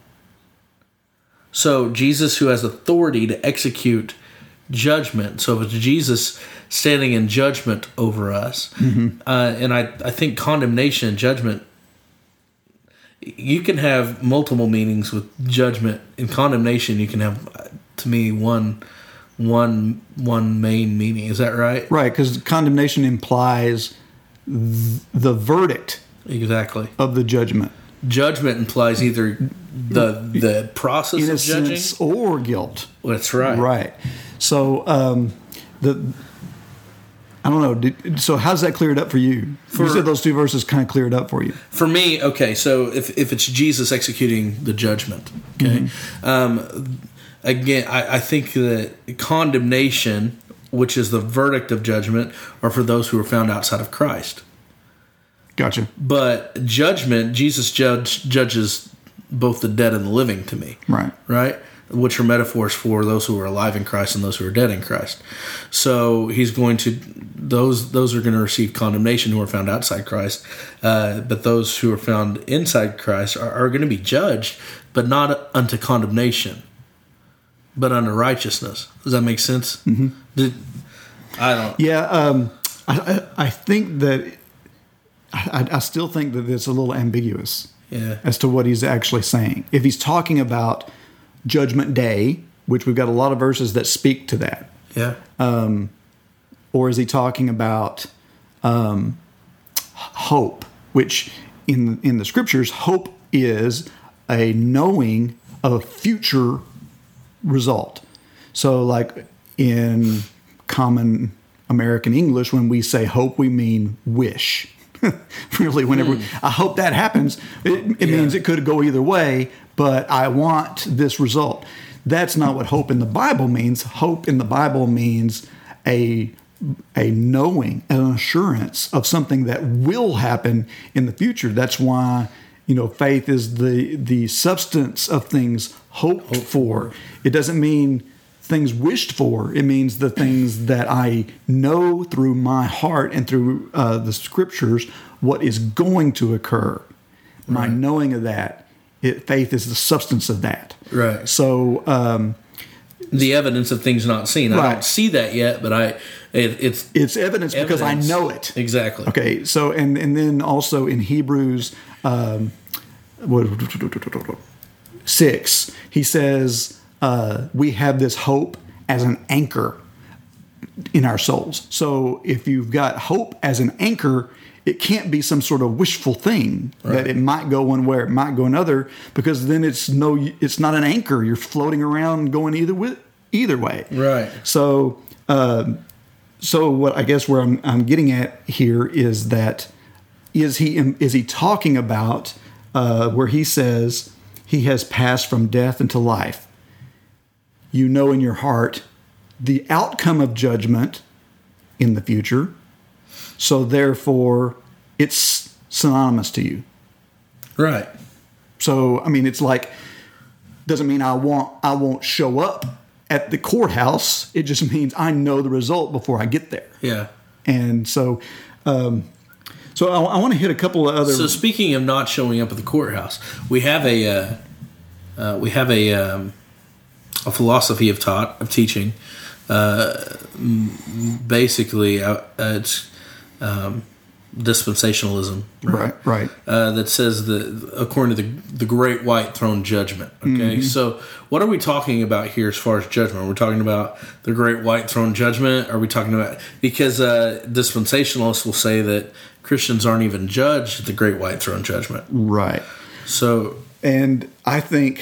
So Jesus, who has authority to execute judgment. So it's Jesus standing in judgment over us. Mm-hmm. Uh, and I, I think condemnation and judgment, you can have multiple meanings with judgment. In condemnation, you can have, to me, one one one main meaning. Is that right? Right, because condemnation implies th- the verdict Exactly. of the judgment. Judgment implies either the the process of judging. Innocence or guilt. That's right. Right. So um, the I don't know. Did, so how's that cleared up for you? For- you said those two verses kind of cleared up for you. For me, okay, so if, if it's Jesus executing the judgment, okay, um, again, I, I think that condemnation, which is the verdict of judgment, are for those who are found outside of Christ. Gotcha. But judgment, Jesus judge, judges both the dead and the living to me, Right. right? Which are metaphors for those who are alive in Christ and those who are dead in Christ. So he's going to those those are going to receive condemnation who are found outside Christ, uh, but those who are found inside Christ are, are going to be judged, but not unto condemnation, but unto righteousness. Does that make sense? Mm-hmm. Did, I don't. Yeah. Um, I, I I think that I, I still think that it's a little ambiguous. Yeah. as to what he's actually saying. If he's talking about Judgment Day, which we've got a lot of verses that speak to that, Yeah. um, or is he talking about um, hope, which in in the scriptures, hope is a knowing of a future result. So, like in common American English, when we say hope, we mean wish. Really, whenever Hmm. I hope that happens, it, it Yeah. means it could go either way, but I want this result. That's not what hope in the Bible means. Hope in the Bible means a a knowing, an assurance of something that will happen in the future. That's why, you know, faith is the the substance of things hoped for. It doesn't mean things wished for. It means the things that I know through my heart and through uh, the scriptures what is going to occur. My Right. knowing of that, it, faith is the substance of that. Right. So, um, The evidence of things not seen. I Right. don't see that yet, but I it, it's it's evidence, because I evidence. know it. Exactly. Okay, so and and then also in Hebrews um, what, six, he says uh, we have this hope as an anchor in our souls. So if you've got hope as an anchor, it can't be some sort of wishful thing Right. that it might go one way, or it might go another, because then it's no, it's not an anchor. You're floating around going either with either way. Right. So. Um, So what I guess where I'm, I'm getting at here is that is he is he talking about uh, where he says he has passed from death into life? You know in your heart the outcome of judgment in the future, so therefore it's synonymous to you. Right. So I mean, it's like, doesn't mean I want I won't show up at the courthouse. It just means I know the result before I get there. Yeah. And so, um, so I, I want to hit a couple of other. So speaking of not showing up at the courthouse, we have a uh, uh, we have a um, a philosophy of taught of teaching. Uh, basically, uh, it's um, dispensationalism, right, right. Uh, that says that according to the the Great White Throne Judgment. Okay, Mhm. so what are we talking about here as far as judgment? Are we talking about the Great White Throne Judgment? Are we talking about, because uh, dispensationalists will say that Christians aren't even judged at the Great White Throne Judgment, Right. so. And I think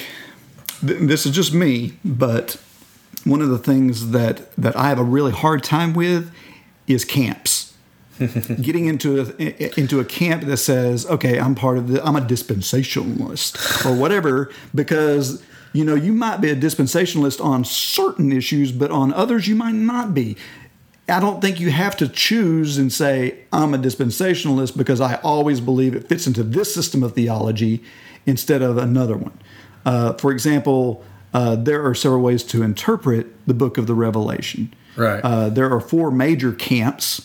th- this is just me, but one of the things that that I have a really hard time with is camps. Getting into a, into a camp that says, okay, I'm part of the, I'm a dispensationalist or whatever, because, you know, you might be a dispensationalist on certain issues, but on others you might not be. I don't think you have to choose and say, I'm a dispensationalist because I always believe it fits into this system of theology instead of another one. Uh, for example, uh, there are several ways to interpret the book of the Revelation. Right. Uh, there are four major camps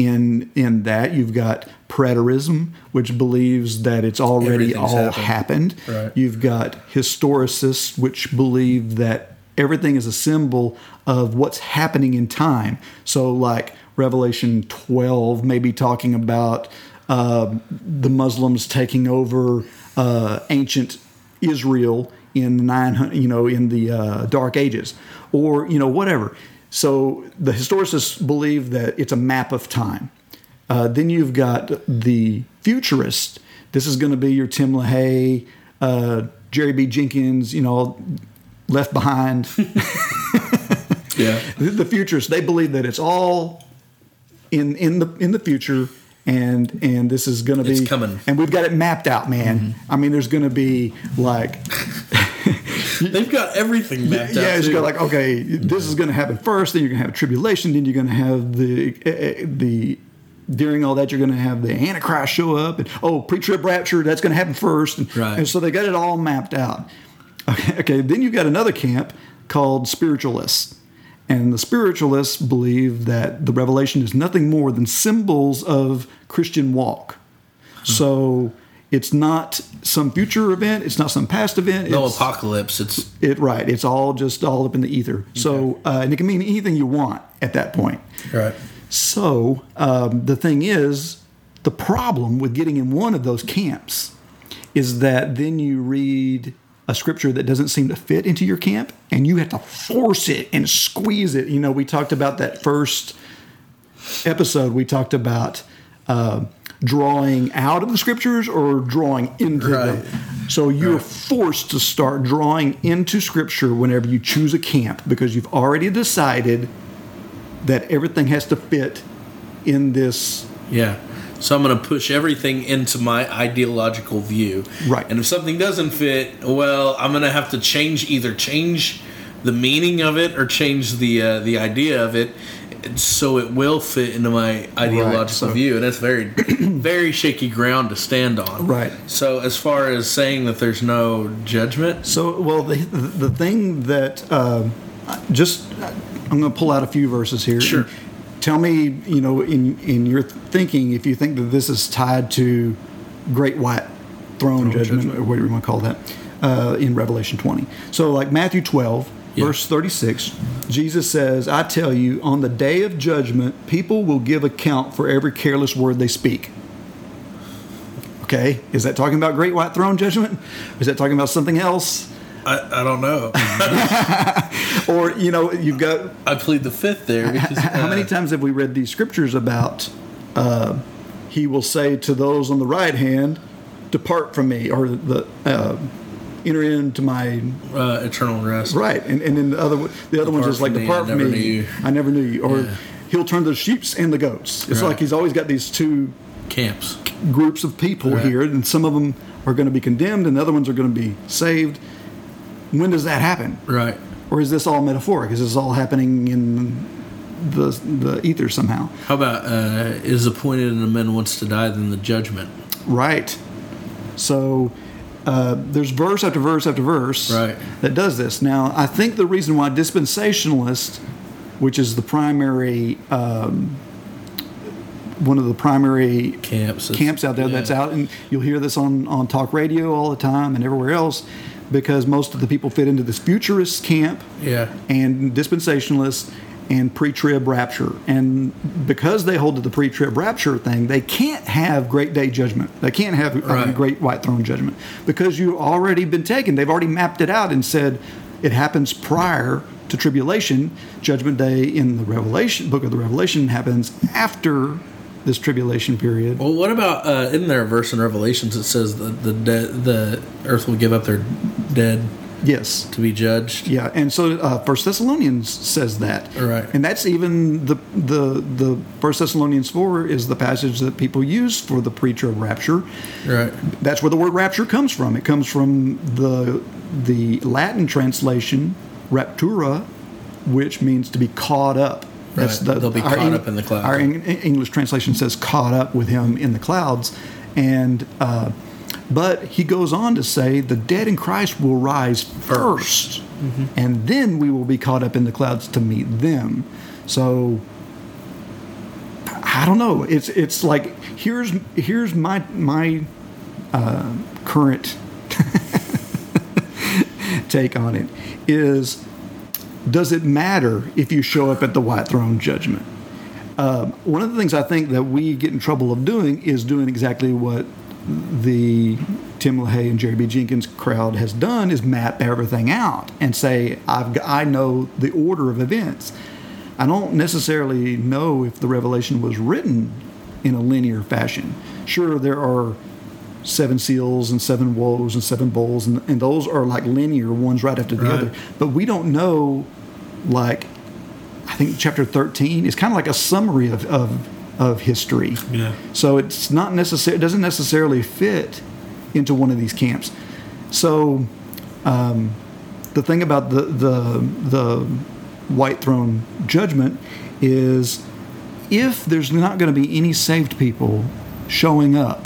in in that. You've got preterism, which believes that it's already Everything's all happened. happened. Right. You've got historicists, which believe that everything is a symbol of what's happening in time. So like Revelation twelve, maybe talking about uh, the Muslims taking over uh, ancient Israel in nine hundred, you know, in the uh, Dark Ages, or you know, whatever. So the historicists believe that it's a map of time. Uh, then you've got the futurists. This is going to be your Tim LaHaye, uh, Jerry B. Jenkins, you know, Left Behind. Yeah. The, the futurists, they believe that it's all in in the in the future, and and this is going to be It's coming. and we've got it mapped out, man. Mm-hmm. I mean, there's going to be like. They've got everything mapped Yeah, out. it's too. got like, okay, this is going to happen first, then you're going to have tribulation, then you're going to have the uh, the during all that you're going to have the Antichrist show up, and oh, pre-trib rapture, that's going to happen first, and, Right. and so they got it all mapped out. Okay, okay, then you've got another camp called spiritualists, and the spiritualists believe that the revelation is nothing more than symbols of Christian walk. So it's not some future event. It's not some past event. no it's, apocalypse. It's It right. It's all just all up in the ether. So uh, and it can mean anything you want at that point. right. So um, the thing is, the problem with getting in one of those camps is that then you read a scripture that doesn't seem to fit into your camp, and you have to force it and squeeze it. You know, we talked about that first episode. We talked about uh, drawing out of the scriptures or drawing into Right. them. So you're Right. forced to start drawing into scripture whenever you choose a camp, because you've already decided that everything has to fit in this. Yeah. So I'm going to push everything into my ideological view. Right. And if something doesn't fit, well, I'm going to have to change, either change the meaning of it or change the uh, the idea of it, so it will fit into my ideological Right, so- view. And that's very, very shaky ground to stand on. Right. So as far as saying that there's no judgment, So, well, the the thing that uh, just I'm going to pull out a few verses here. Sure. Tell me, you know, in in your thinking, if you think that this is tied to Great White Throne, judgment, judgment. or whatever you want to call that, uh, in Revelation twenty. So, like Matthew twelve, Yeah. verse thirty-six, Jesus says, "I tell you, on the day of judgment, people will give account for every careless word they speak." Okay, is that talking about Great White Throne judgment? Is that talking about something else? I, I don't know. Or, you know, you've got I plead the fifth there because how many uh, times have we read these scriptures about uh, he will say to those on the right hand, "Depart from me," or the uh, enter into my uh, eternal rest. right, and and then the other the other one's Depart just like from me, "Depart I from never me, knew you." I never knew you," or Yeah. he'll turn the sheep and the goats. It's Right. like he's always got these two Camps. groups of people Right. here, and some of them are going to be condemned, and the other ones are going to be saved. When does that happen? Right. Or is this all metaphoric? Is this all happening in the the ether somehow? How about uh, is appointed and a man wants to die, then the judgment. Right. So uh, there's verse after verse after verse Right. that does this. Now, I think the reason why dispensationalists, which is the primary, um, one of the primary Camps. It's- camps out there yeah. that's out, and you'll hear this on, on talk radio all the time and everywhere else, because most of the people fit into this futurist camp Yeah. and dispensationalists and pre-trib rapture. And because they hold to the pre-trib rapture thing, they can't have great day judgment. They can't have uh, Right. great white throne judgment, because you've already been taken. They've already mapped it out and said it happens prior to tribulation. Judgment day in the Revelation book of the Revelation happens after this tribulation period. Well, what about uh, isn't there a verse in Revelations that says that the de- the earth will give up their dead Yes. to be judged? Yeah, and so uh, First Thessalonians says that, Right. And that's even the the the First Thessalonians four is the passage that people use for the pre-trib rapture. Right. That's where the word rapture comes from. It comes from the the Latin translation raptura, which means to be caught up. Right. They'll be our caught Eng- up in the clouds. Our Eng- English translation says "caught up with him in the clouds," and uh, but he goes on to say the dead in Christ will rise first, and then we will be caught up in the clouds to meet them. So I don't know. It's it's like here's here's my my uh, current take on it is. Does it matter if you show up at the White Throne Judgment? Um, one of the things I think that we get in trouble of doing is doing exactly what the Tim LaHaye and Jerry B. Jenkins crowd has done, is map everything out and say, I've got, I know the order of events. I don't necessarily know if the Revelation was written in a linear fashion. Sure, there are seven seals and seven woes and seven bowls, and, and those are like linear, ones right after the Right. other. But we don't know, like, I think chapter thirteen is kind of like a summary of, of, of history. Yeah. So it's not necessary, it doesn't necessarily fit into one of these camps. So um, the thing about the, the, the White Throne Judgment is if there's not going to be any saved people showing up,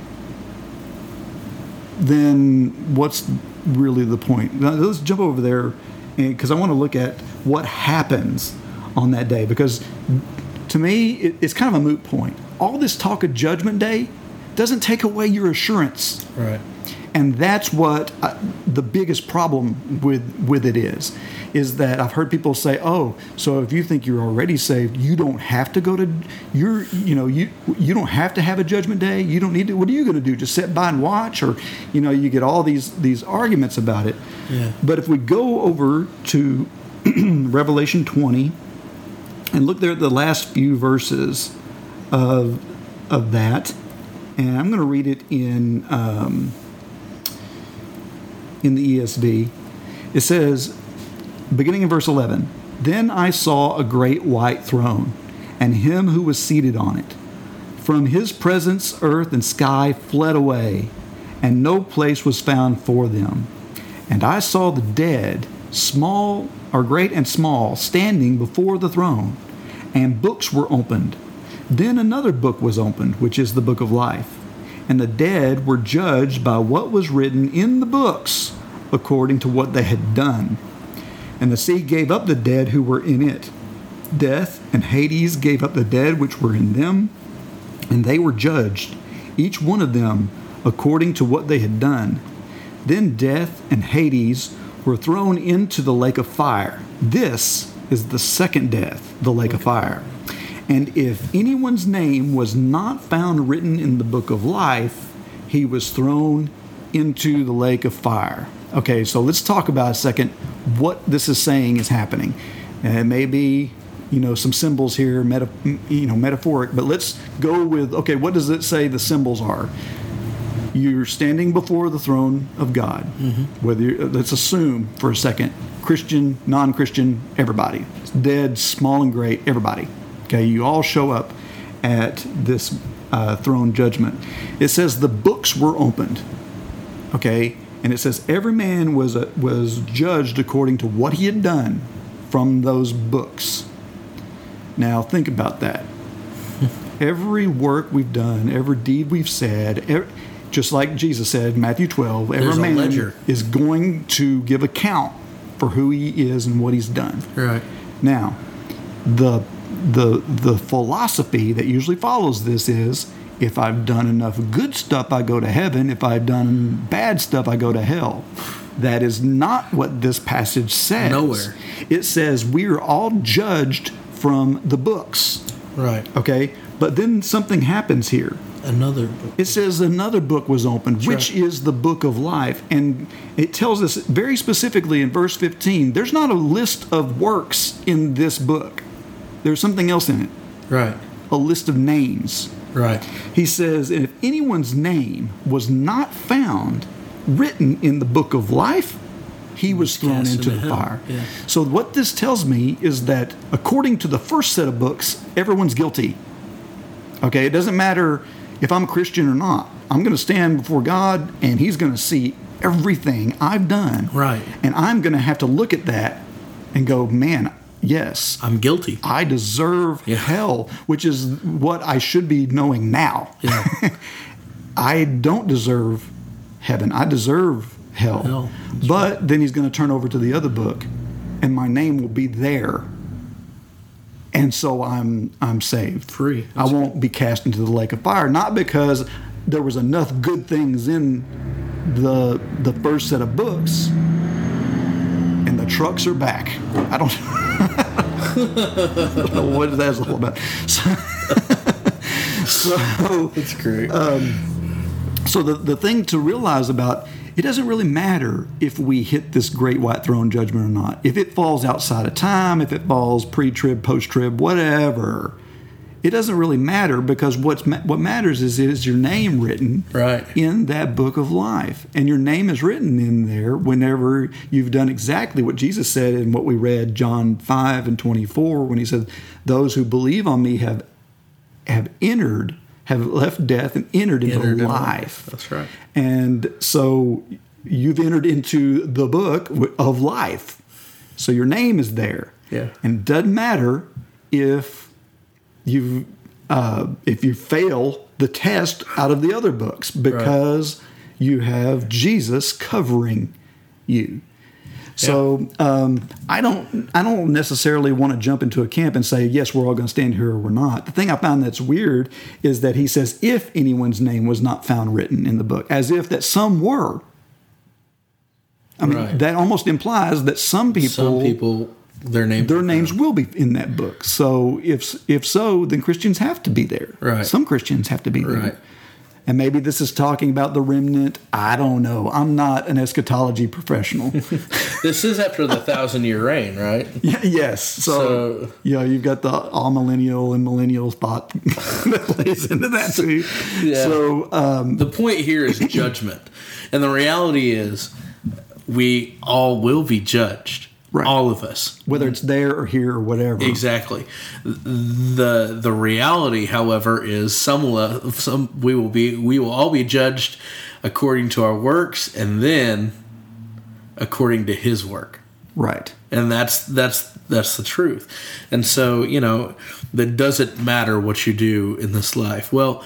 then what's really the point? Now, let's jump over there, because I want to look at what happens on that day, because to me, it, it's kind of a moot point. All this talk of Judgment Day doesn't take away your assurance. Right. And that's what uh, the biggest problem with with it is, is that I've heard people say, "Oh, so if you think you're already saved, you don't have to go to you're you know you you don't have to have a judgment day. You don't need to. What are you going to do? Just sit by and watch?" Or you know, you get all these these arguments about it. Yeah. But if we go over to Revelation twenty and look there at the last few verses of of that, and I'm going to read it in. Um, in the E S V, it says, beginning in verse eleven, "Then I saw a great white throne, and him who was seated on it. From his presence earth and sky fled away, and no place was found for them. And I saw the dead, small or great and small, standing before the throne, and books were opened. Then another book was opened, which is the book of life. And the dead were judged by what was written in the books, according to what they had done. And the sea gave up the dead who were in it. Death and Hades gave up the dead which were in them, and they were judged, each one of them according to what they had done. Then death and Hades were thrown into the lake of fire. This is the second death, the lake of fire. And if anyone's name was not found written in the book of life, he was thrown into the lake of fire." Okay, so let's talk about a second what this is saying is happening. And it may be, you know, some symbols here, meta, you know, metaphoric, but let's go with, okay, what does it say the symbols are? You're standing before the throne of God. Mm-hmm. Whether you're, let's assume for a second, Christian, non-Christian, everybody, dead, small and great, everybody. Okay, you all show up at this uh, throne judgment. It says the books were opened. Okay, and it says every man was uh, was judged according to what he had done from those books. Now think about that. Every work we've done, every deed we've said, every, just like Jesus said in Matthew twelve, every There's a man ledger. is going to give account for who he is and what he's done. Right. Now, the the the philosophy that usually follows this is, if I've done enough good stuff, I go to heaven. If I've done bad stuff, I go to hell. That is not what this passage says. Nowhere. It says we are all judged from the books. Right. Okay? But then something happens here. Another book. It says another book was opened, That's which right. is the book of life. And it tells us very specifically in verse fifteen, there's not a list of works in this book. There's something else in it. Right. A list of names. Right. He says, and if anyone's name was not found written in the book of life, he was thrown Cast into into the hell. fire. Yeah. So what this tells me is that according to the first set of books, everyone's guilty. Okay, it doesn't matter if I'm a Christian or not. I'm going to stand before God, and he's going to see everything I've done. Right. And I'm going to have to look at that and go, man, yes, I'm guilty. I deserve Yeah. hell, which is what I should be knowing now. Yeah. I don't deserve heaven. I deserve hell. Hell, that's But then he's going to turn over to the other book, and my name will be there. And so I'm I'm saved. Free. I That's won't be cast into the lake of fire, not because there was enough good things in the the first set of books, and the trucks are back. I don't, I don't know what that's all about. So, so That's great. So the, the thing to realize about, it doesn't really matter if we hit this great white throne judgment or not. If it falls outside of time, if it falls pre-trib, post-trib, whatever, it doesn't really matter, because what's ma- what matters is, is your name written Right. in that book of life. And your name is written in there whenever you've done exactly what Jesus said in what we read, John five and twenty-four, when he said, those who believe on me have have entered, have left death and entered into Entered into life. That's right. And so you've entered into the book of life. So your name is there. Yeah. And it doesn't matter if you uh, if you fail the test out of the other books, because you have Jesus covering you. So um, I don't I don't necessarily want to jump into a camp and say, yes, we're all going to stand here or we're not. The thing I found that's weird is that he says, if anyone's name was not found written in the book, as if that some were. I mean, Right. that almost implies that some people, Some people, their names, their are names found. will be in that book. So if if so, then Christians have to be there. Right. Some Christians have to be there. Right. And maybe this is talking about the remnant. I don't know. I'm not an eschatology professional. This is after the thousand year reign, right? Yeah, yes. So, So- you know, you've got the all millennial and millennial thought that plays into that too. Yeah. So, um, The point here is judgment. And the reality is we all will be judged. Right. All of us. whether it's there or here or whatever. Exactly. The the reality, however, is some will, some we will be we will all be judged according to our works and then according to his work. Right. And that's that's that's the truth. And so, you know, that doesn't matter what you do in this life. Well,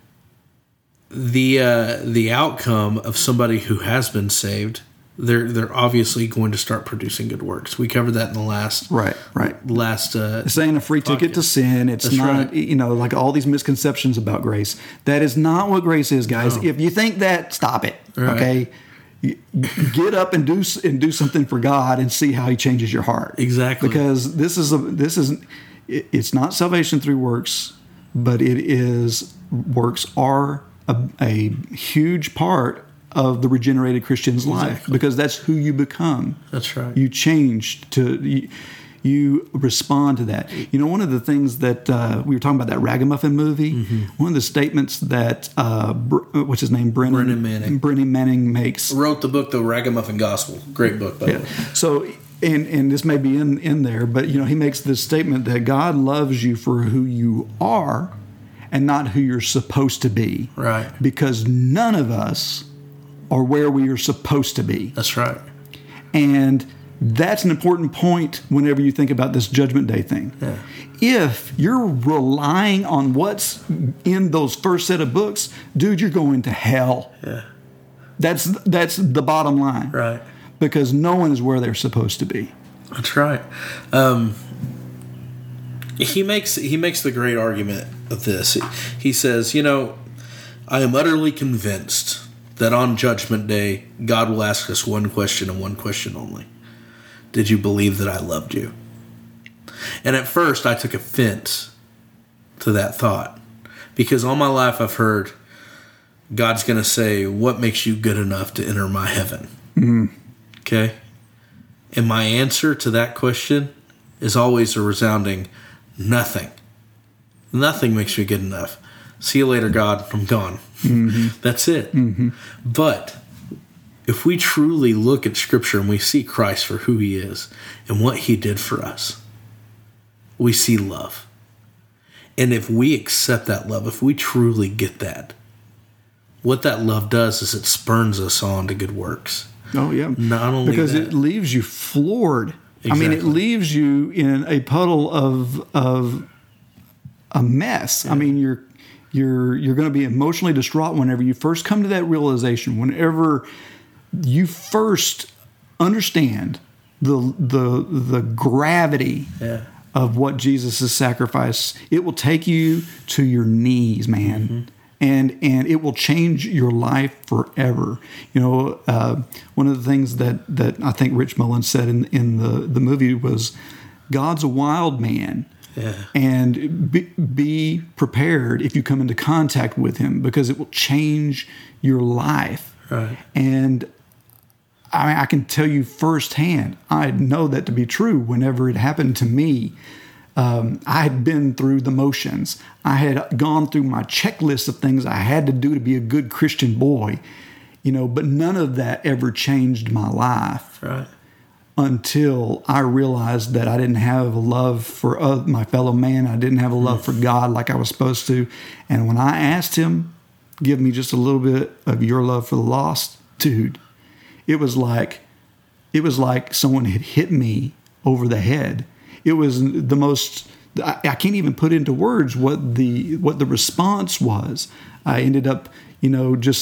the uh, the outcome of somebody who has been saved, they're they're obviously going to start producing good works. We covered that in the last Right, right. last uh This ain't a free ticket to podcast. sin. It's That's not, right. you know, like all these misconceptions about grace. That is not what grace is, guys. No. If you think that, stop it. Right. Okay. You- Get up and do s- and do something for God and see how He changes your heart. Exactly. Because this is a this is it- it's not salvation through works, but it is works are a, a huge part of the regenerated Christian's life, Exactly. because that's who you become. That's right. You change to you, you respond to that. You know, one of the things that uh, we were talking about, that Ragamuffin movie. Mm-hmm. One of the statements that uh, Br- what's his name, Brennan Brennan Manning. Brennan Manning makes. Wrote the book The Ragamuffin Gospel. Great book, by the Yeah. way. So, and and this may be in in there, but you know, he makes this statement that God loves you for who you are, and not who you're supposed to be. Right. Because none of us are where we are supposed to be. That's right. And that's an important point whenever you think about this Judgment Day thing. Yeah. If you're relying on what's in those first set of books, dude, you're going to hell. Yeah. That's that's the bottom line. Right. Because no one is where they're supposed to be. That's right. Um, he makes he makes the great argument of this. He, he says, you know, I am utterly convinced that on Judgment Day, God will ask us one question and one question only. Did you believe that I loved you? And at first, I took offense to that thought, because all my life I've heard God's going to say, what makes you good enough to enter my heaven? Mm-hmm. Okay? And my answer to that question is always a resounding nothing. Nothing makes me good enough. See you later, God. I'm gone. Mm-hmm. That's it. Mm-hmm. But if we truly look at Scripture and we see Christ for who He is and what He did for us, we see love. And if we accept that love, if we truly get that, what that love does is it spurns us on to good works. Oh, yeah. Not only because that, it leaves you floored. I mean, it Exactly. leaves you in a puddle of of a mess. I mean, you're you're you're going to be emotionally distraught whenever you first come to that realization. Whenever you first understand the the the gravity Yeah. of what Jesus' sacrifice, it will take you to your knees, man. Mm-hmm. And and it will change your life forever. You know, uh, one of the things that, that I think Rich Mullins said in, in the, the movie was, God's a wild man. Yeah. And be, be prepared if you come into contact with him, because it will change your life. Right. And I mean, I can tell you firsthand, I know that to be true whenever it happened to me. Um, I had been through the motions. I had gone through my checklist of things I had to do to be a good Christian boy, you know, but none of that ever changed my life Right. until I realized that I didn't have a love for uh, my fellow man. I didn't have a love for God like I was supposed to. And when I asked him, give me just a little bit of your love for the lost, dude, it was like, it was like someone had hit me over the head. It was the most, I, I can't even put into words what the, what the response was. I ended up, you know, just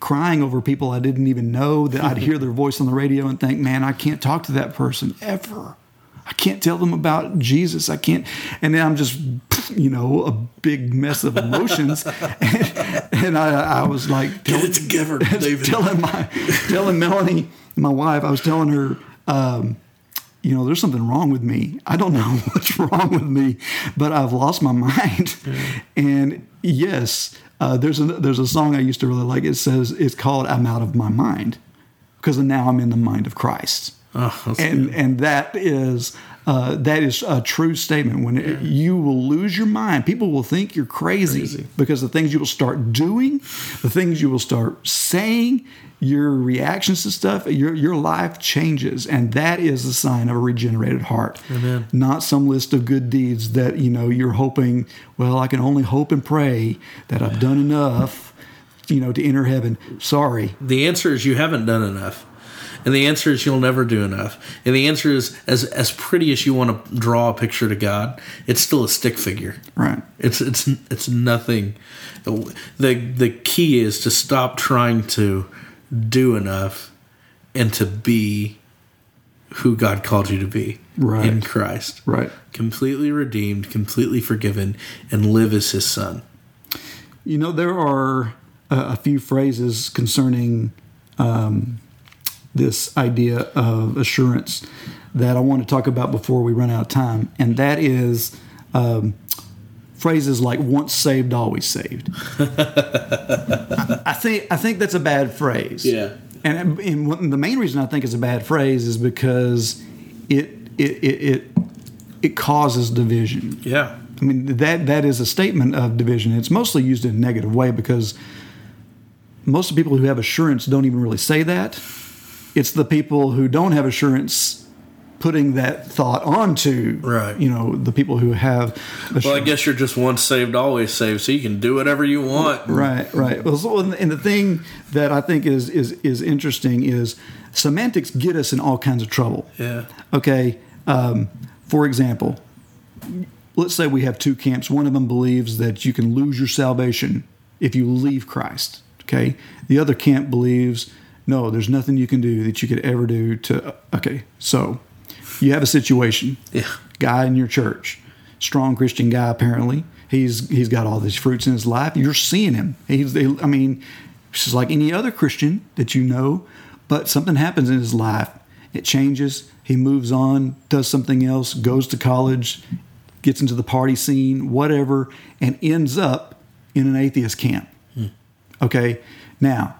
crying over people I didn't even know, that I'd hear their voice on the radio and think, man, I can't talk to that person ever. I can't tell them about Jesus. I can't. And then I'm just, you know, a big mess of emotions. and and I, I was like, Get it together, David. telling my, telling Melanie, my wife, I was telling her, um, you know, there's something wrong with me. I don't know what's wrong with me, but I've lost my mind. And yes, uh, there's a there's a song I used to really like. It says it's called "I'm Out of My Mind," because now I'm in the mind of Christ. Oh, that's and good. and that is uh, that is a true statement. When it, you will lose your mind, people will think you're crazy, Crazy. because the things you will start doing, the things you will start saying, your reactions to stuff, your your life changes, and that is a sign of a regenerated heart. Amen. Not some list of good deeds that you know you're hoping. Well, I can only hope and pray that I've done enough, you know, to enter heaven. Sorry. The answer is you haven't done enough. And the answer is you'll never do enough. And the answer is as as pretty as you want to draw a picture to God, it's still a stick figure. Right. It's it's it's nothing. The the key is to stop trying to do enough and to be who God called you to be Right. in Christ. Right. Completely redeemed, completely forgiven, and live as his son. You know, there are a, a few phrases concerning um, this idea of assurance that I want to talk about before we run out of time, and that is um, phrases like "once saved, always saved." I, I think I think that's a bad phrase. Yeah. and, and what- the main reason I think it's a bad phrase is because it it it it, it causes division. Yeah. I mean, that that is a statement of division. It's mostly used in a negative way because most of the people who have assurance don't even really say that. It's the people who don't have assurance putting that thought onto, Right. you know, the people who have assurance. Well, I guess you're just once saved, always saved, so you can do whatever you want. Right, right. Well, so, and the thing that I think is, is, is interesting is semantics get us in all kinds of trouble. Yeah. Okay, um, for example, let's say we have two camps. One of them believes that you can lose your salvation if you leave Christ. Okay, the other camp believes, no, there's nothing you can do that you could ever do to. Okay, so you have a situation. Yeah. Guy in your church, strong Christian guy apparently. He's he's got all these fruits in his life. You're seeing him. He's I mean, it's just like any other Christian that you know. But something happens in his life. It changes. He moves on, does something else, goes to college, gets into the party scene, whatever, and ends up in an atheist camp. Hmm. Okay, now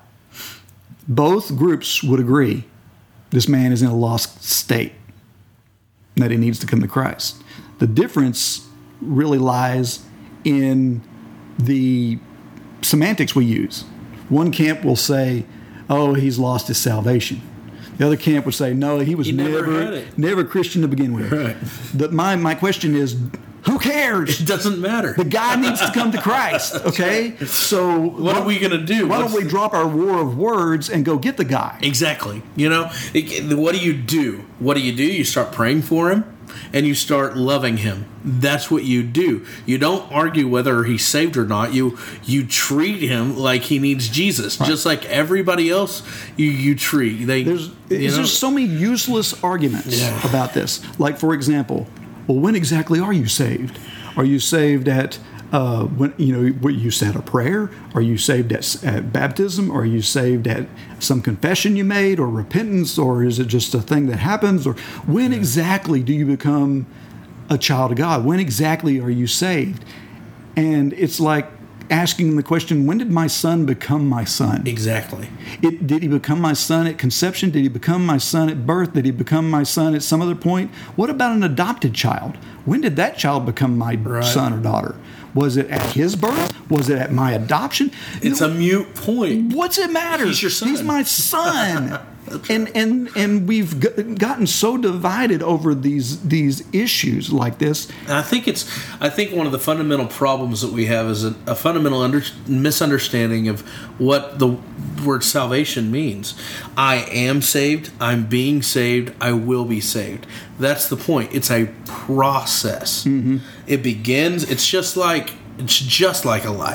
both groups would agree this man is in a lost state, that he needs to come to Christ. The difference really lies in the semantics we use. One camp will say, oh, he's lost his salvation. The other camp would say, no, he was He never never had it. never Christian to begin with. Right. The, my, my question is, who cares? It doesn't matter. The guy needs to come to Christ, okay? So What are we going to do? Why What's- don't we drop our war of words and go get the guy? Exactly. You know, it, what do you do? What do you do? You start praying for him and you start loving him. That's what you do. You don't argue whether he's saved or not. You you treat him like he needs Jesus, Right. just like everybody else you, you treat. They, There's, you there's know, just so many useless arguments Yeah. about this. Like, for example, well, when exactly are you saved? Are you saved at uh, when you know what you said a prayer? Are you saved at, at baptism? Are you saved at some confession you made or repentance? Or is it just a thing that happens? Or when exactly do you become a child of God? When exactly are you saved? And it's like asking the question, when did my son become my son? exactly. It, did he become my son at conception? Did he become my son at birth? Did he become my son at some other point? What about an adopted child? When did that child become my Right. son or daughter? Was it at his birth? Was it at my adoption? It's a mute point. What's it matter? He's your son. He's my son. and and and we've g- gotten so divided over these these issues like this. And I think it's. I think one of the fundamental problems that we have is a, a fundamental under, misunderstanding of what the word salvation means. I am saved. I'm being saved. I will be saved. That's the point. It's a process. Mm-hmm. It begins. It's just like it's just like a life.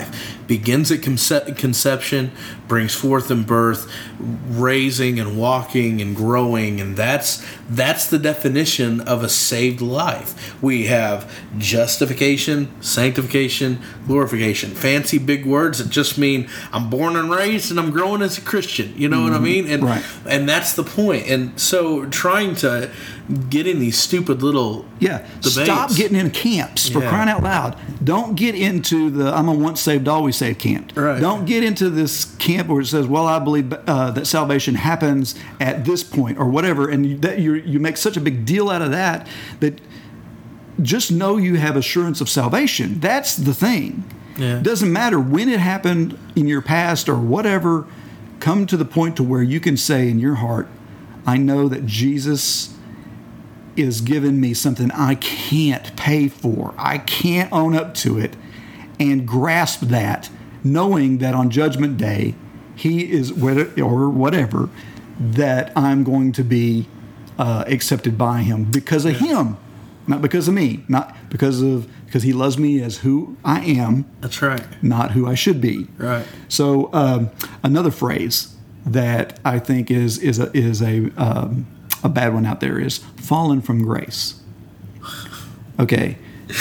begins at conce- conception, brings forth in birth, raising and walking and growing, and that's that's the definition of a saved life. We have justification, sanctification, glorification. Fancy big words that just mean I'm born and raised and I'm growing as a Christian. You know mm-hmm. what I mean? And right. and that's the point. And so trying to get in these stupid little yeah debates. Stop getting in camps for yeah. crying out loud. Don't get into the I'm a once saved always saved camp. Right. Don't get into this camp where it says, well, I believe uh, that salvation happens at this point or whatever, and you, that you you make such a big deal out of that that just know you have assurance of salvation. That's the thing. Yeah. It doesn't matter when it happened in your past or whatever. Come to the point to where you can say in your heart, I know that Jesus is giving me something I can't pay for. I can't own up to it, and grasp that, knowing that on Judgment Day, He is, or whatever, that I'm going to be uh, accepted by Him because of Him, not because of me, not because of because He loves me as who I am. That's right. Not who I should be. Right. So um, another phrase that I think is is a is a um, a bad one out there is fallen from grace. Okay.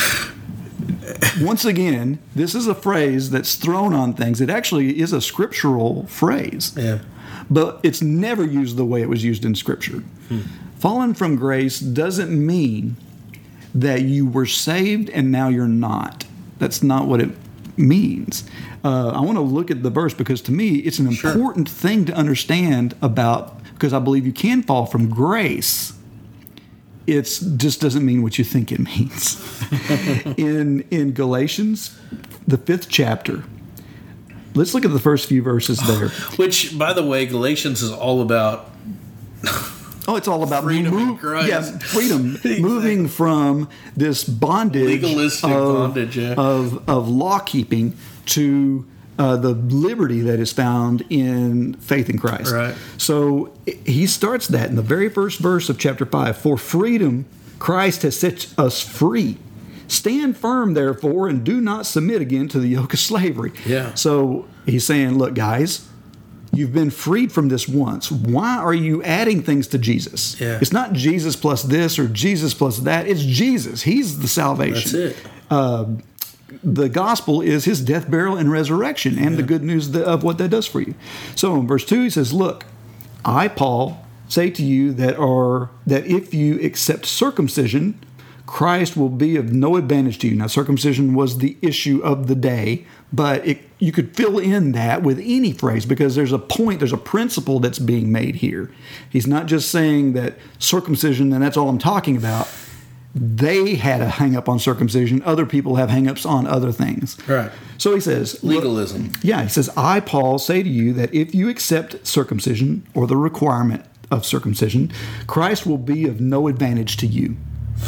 Once again, this is a phrase that's thrown on things. It actually is a scriptural phrase. Yeah. But it's never used the way it was used in Scripture. Hmm. Fallen from grace doesn't mean that you were saved and now you're not. That's not what it means. Uh, I want to look at the verse because to me it's an Sure. important thing to understand about, because I believe you can fall from grace. It just doesn't mean what you think it means. in in Galatians, the fifth chapter, let's look at the first few verses there. Which, by the way, Galatians is all about. Oh, it's all about freedom move, in Christ. Yeah, freedom, exactly. Moving from this bondage, legalistic of, bondage, yeah. of of law keeping to uh, the liberty that is found in faith in Christ. Right. So he starts that in the very first verse of chapter five. For freedom, Christ has set us free. Stand firm, therefore, and do not submit again to the yoke of slavery. Yeah. So he's saying, look, guys, you've been freed from this once. Why are you adding things to Jesus? Yeah. It's not Jesus plus this or Jesus plus that. It's Jesus. He's the salvation. That's it. Uh, the gospel is His death, burial, and resurrection, and yeah. the good news of what that does for you. So in verse two, he says, look, I, Paul, say to you that are that if you accept circumcision, Christ will be of no advantage to you. Now, circumcision was the issue of the day, but it, you could fill in that with any phrase because there's a point, there's a principle that's being made here. He's not just saying that circumcision, and that's all I'm talking about. They had a hang-up on circumcision. Other people have hang-ups on other things. Right. So he says... Legalism. Look, yeah, he says, I, Paul, say to you that if you accept circumcision or the requirement of circumcision, Christ will be of no advantage to you.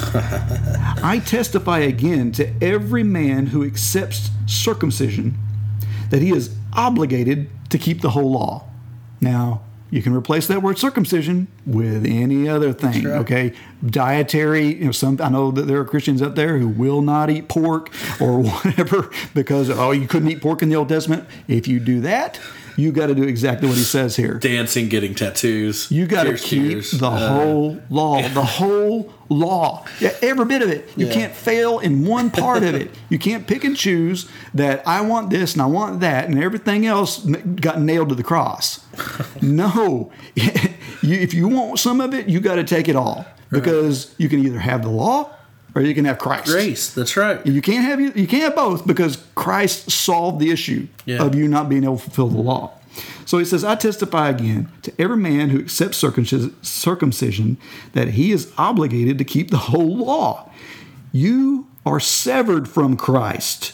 I testify again to every man who accepts circumcision that he is obligated to keep the whole law. Now, you can replace that word circumcision with any other thing, right. okay? Dietary, you know, some I know that there are Christians out there who will not eat pork or whatever because, oh, you couldn't eat pork in the Old Testament. If you do that, you got to do exactly what he says here. Dancing, getting tattoos. You got to cheers, keep cheers. the uh, whole law, the whole law, yeah, every bit of it. You Yeah. can't fail in one part of it. You can't pick and choose that I want this and I want that and everything else got nailed to the cross. No. you, if you want some of it, you got to take it all because right. you can either have the law or you can have Christ. Grace, that's right. You can't have you, you can't have both because Christ solved the issue yeah. of you not being able to fulfill the law. So he says, I testify again to every man who accepts circumcision that he is obligated to keep the whole law. You are severed from Christ.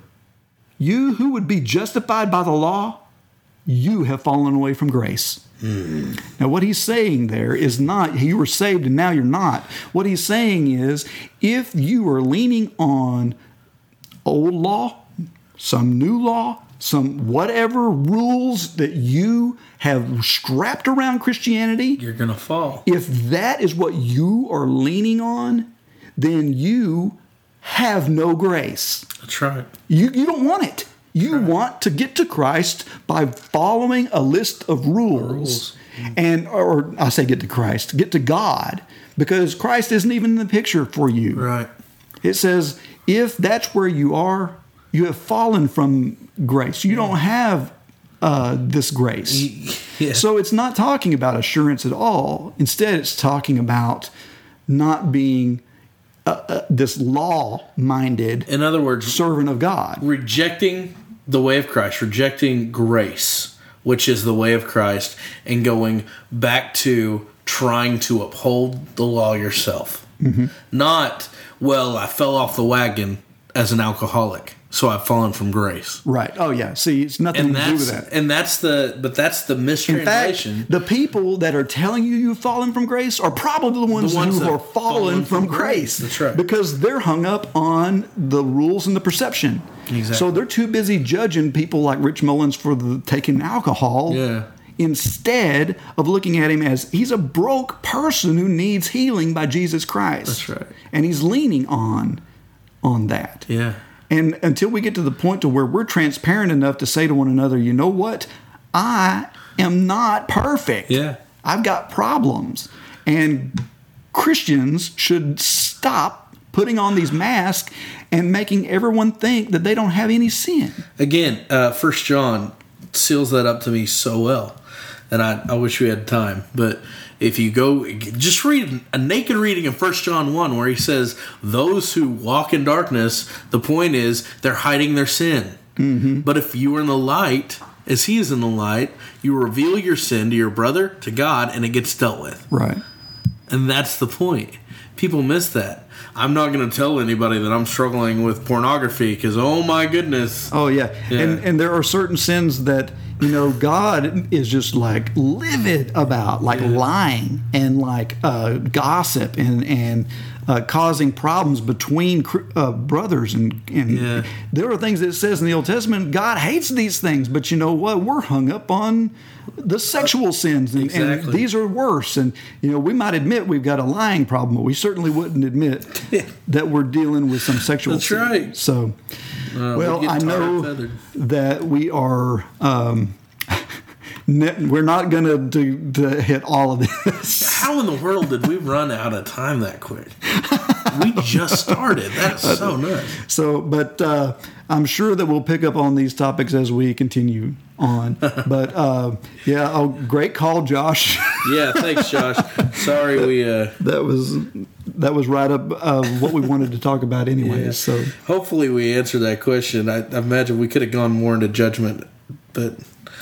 You who would be justified by the law, you have fallen away from grace. Mm. Now, what he's saying there is not, you were saved and now you're not. What he's saying is, if you are leaning on old law, some new law, some whatever rules that you have strapped around Christianity, you're going to fall. If that is what you are leaning on, then you have no grace. That's right. You, you don't want it. You want to get to Christ by following a list of rules. Rules. And, or I say get to Christ, get to God, because Christ isn't even in the picture for you. Right. It says, if that's where you are, you have fallen from grace. You don't have uh, this grace. Yeah. So it's not talking about assurance at all. Instead, it's talking about not being uh, uh, this law-minded In other words, servant of God. rejecting the way of Christ, rejecting grace, which is the way of Christ, and going back to trying to uphold the law yourself. Mm-hmm. Not, well, I fell off the wagon as an alcoholic, so I've fallen from grace. Right. Oh, yeah. See, it's nothing And to do with that's that. and that's the but that's the In mistranslation. fact, the people that are telling you you've fallen from grace are probably the ones, The ones who that are fallen from, grace. That's right. Because they're hung up on the rules and the perception. Exactly. So they're too busy judging people like Rich Mullins for the, taking alcohol. Yeah. Instead of looking at him as he's a broke person who needs healing by Jesus Christ. That's right. And he's leaning on on that. Yeah. And until we get to the point to where we're transparent enough to say to one another, you know what? I am not perfect. Yeah. I've got problems. And Christians should stop putting on these masks and making everyone think that they don't have any sin. Again, uh, First John seals that up to me so well, and I, I wish we had time. But if you go, just read a naked reading of First John one, where he says, "Those who walk in darkness," the point is they're hiding their sin. Mm-hmm. But if you are in the light, as He is in the light, you reveal your sin to your brother, to God, and it gets dealt with. Right. And that's the point. People miss that. I'm not going to tell anybody that I'm struggling with pornography because, oh my goodness. Oh, yeah. Yeah. And and there are certain sins that, you know, God is just like livid about, like Yeah. lying and like uh, gossip and, and uh, causing problems between cr- uh, brothers. And, and Yeah. there are things that it says in the Old Testament, God hates these things. But you know what? We're hung up on the sexual sins. And, and Exactly. these are worse. And, you know, we might admit we've got a lying problem, but we certainly wouldn't admit that we're dealing with some sexual That's sin. right. So... Uh, Well, we get I tar know and feathered. that we are. Um, ne- we're not going to do to hit all of this. How in the world did we run out of time that quick? We just started. That's so nuts. So, but uh, I'm sure that we'll pick up on these topics as we continue on. But uh, yeah, oh, great call, Josh. Yeah, thanks, Josh. Sorry we. Uh, that was that was right up uh, what we wanted to talk about, anyways. Yeah. So hopefully we answered that question. I, I imagine we could have gone more into judgment, but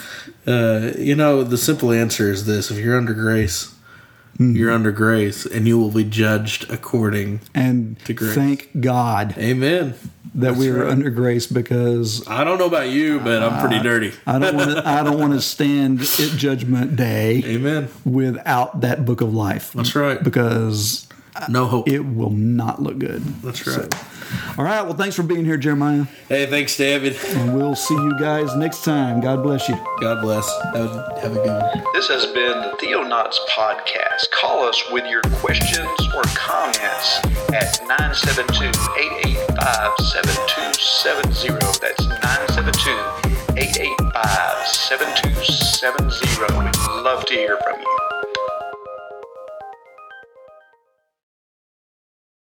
uh, you know, the simple answer is this: if you're under grace, mm-hmm. you're under grace, and you will be judged according and to grace. Thank God, Amen. that That's we are right. under grace, because I don't know about you, but I'm pretty dirty. I don't want to. I don't want to stand at Judgment Day. Amen. Without that book of life. That's right. Because no hope. It will not look good. That's right. So, all right. Well, thanks for being here, Jeremiah. Hey, thanks, David. And we'll see you guys next time. God bless you. God bless. Have a, have a good one. This has been the Theonauts Podcast. Call us with your questions or comments at nine seven two, eight eight five, seven two seven zero. That's nine seven two, eight eight five, seven two seven zero. We'd love to hear from you.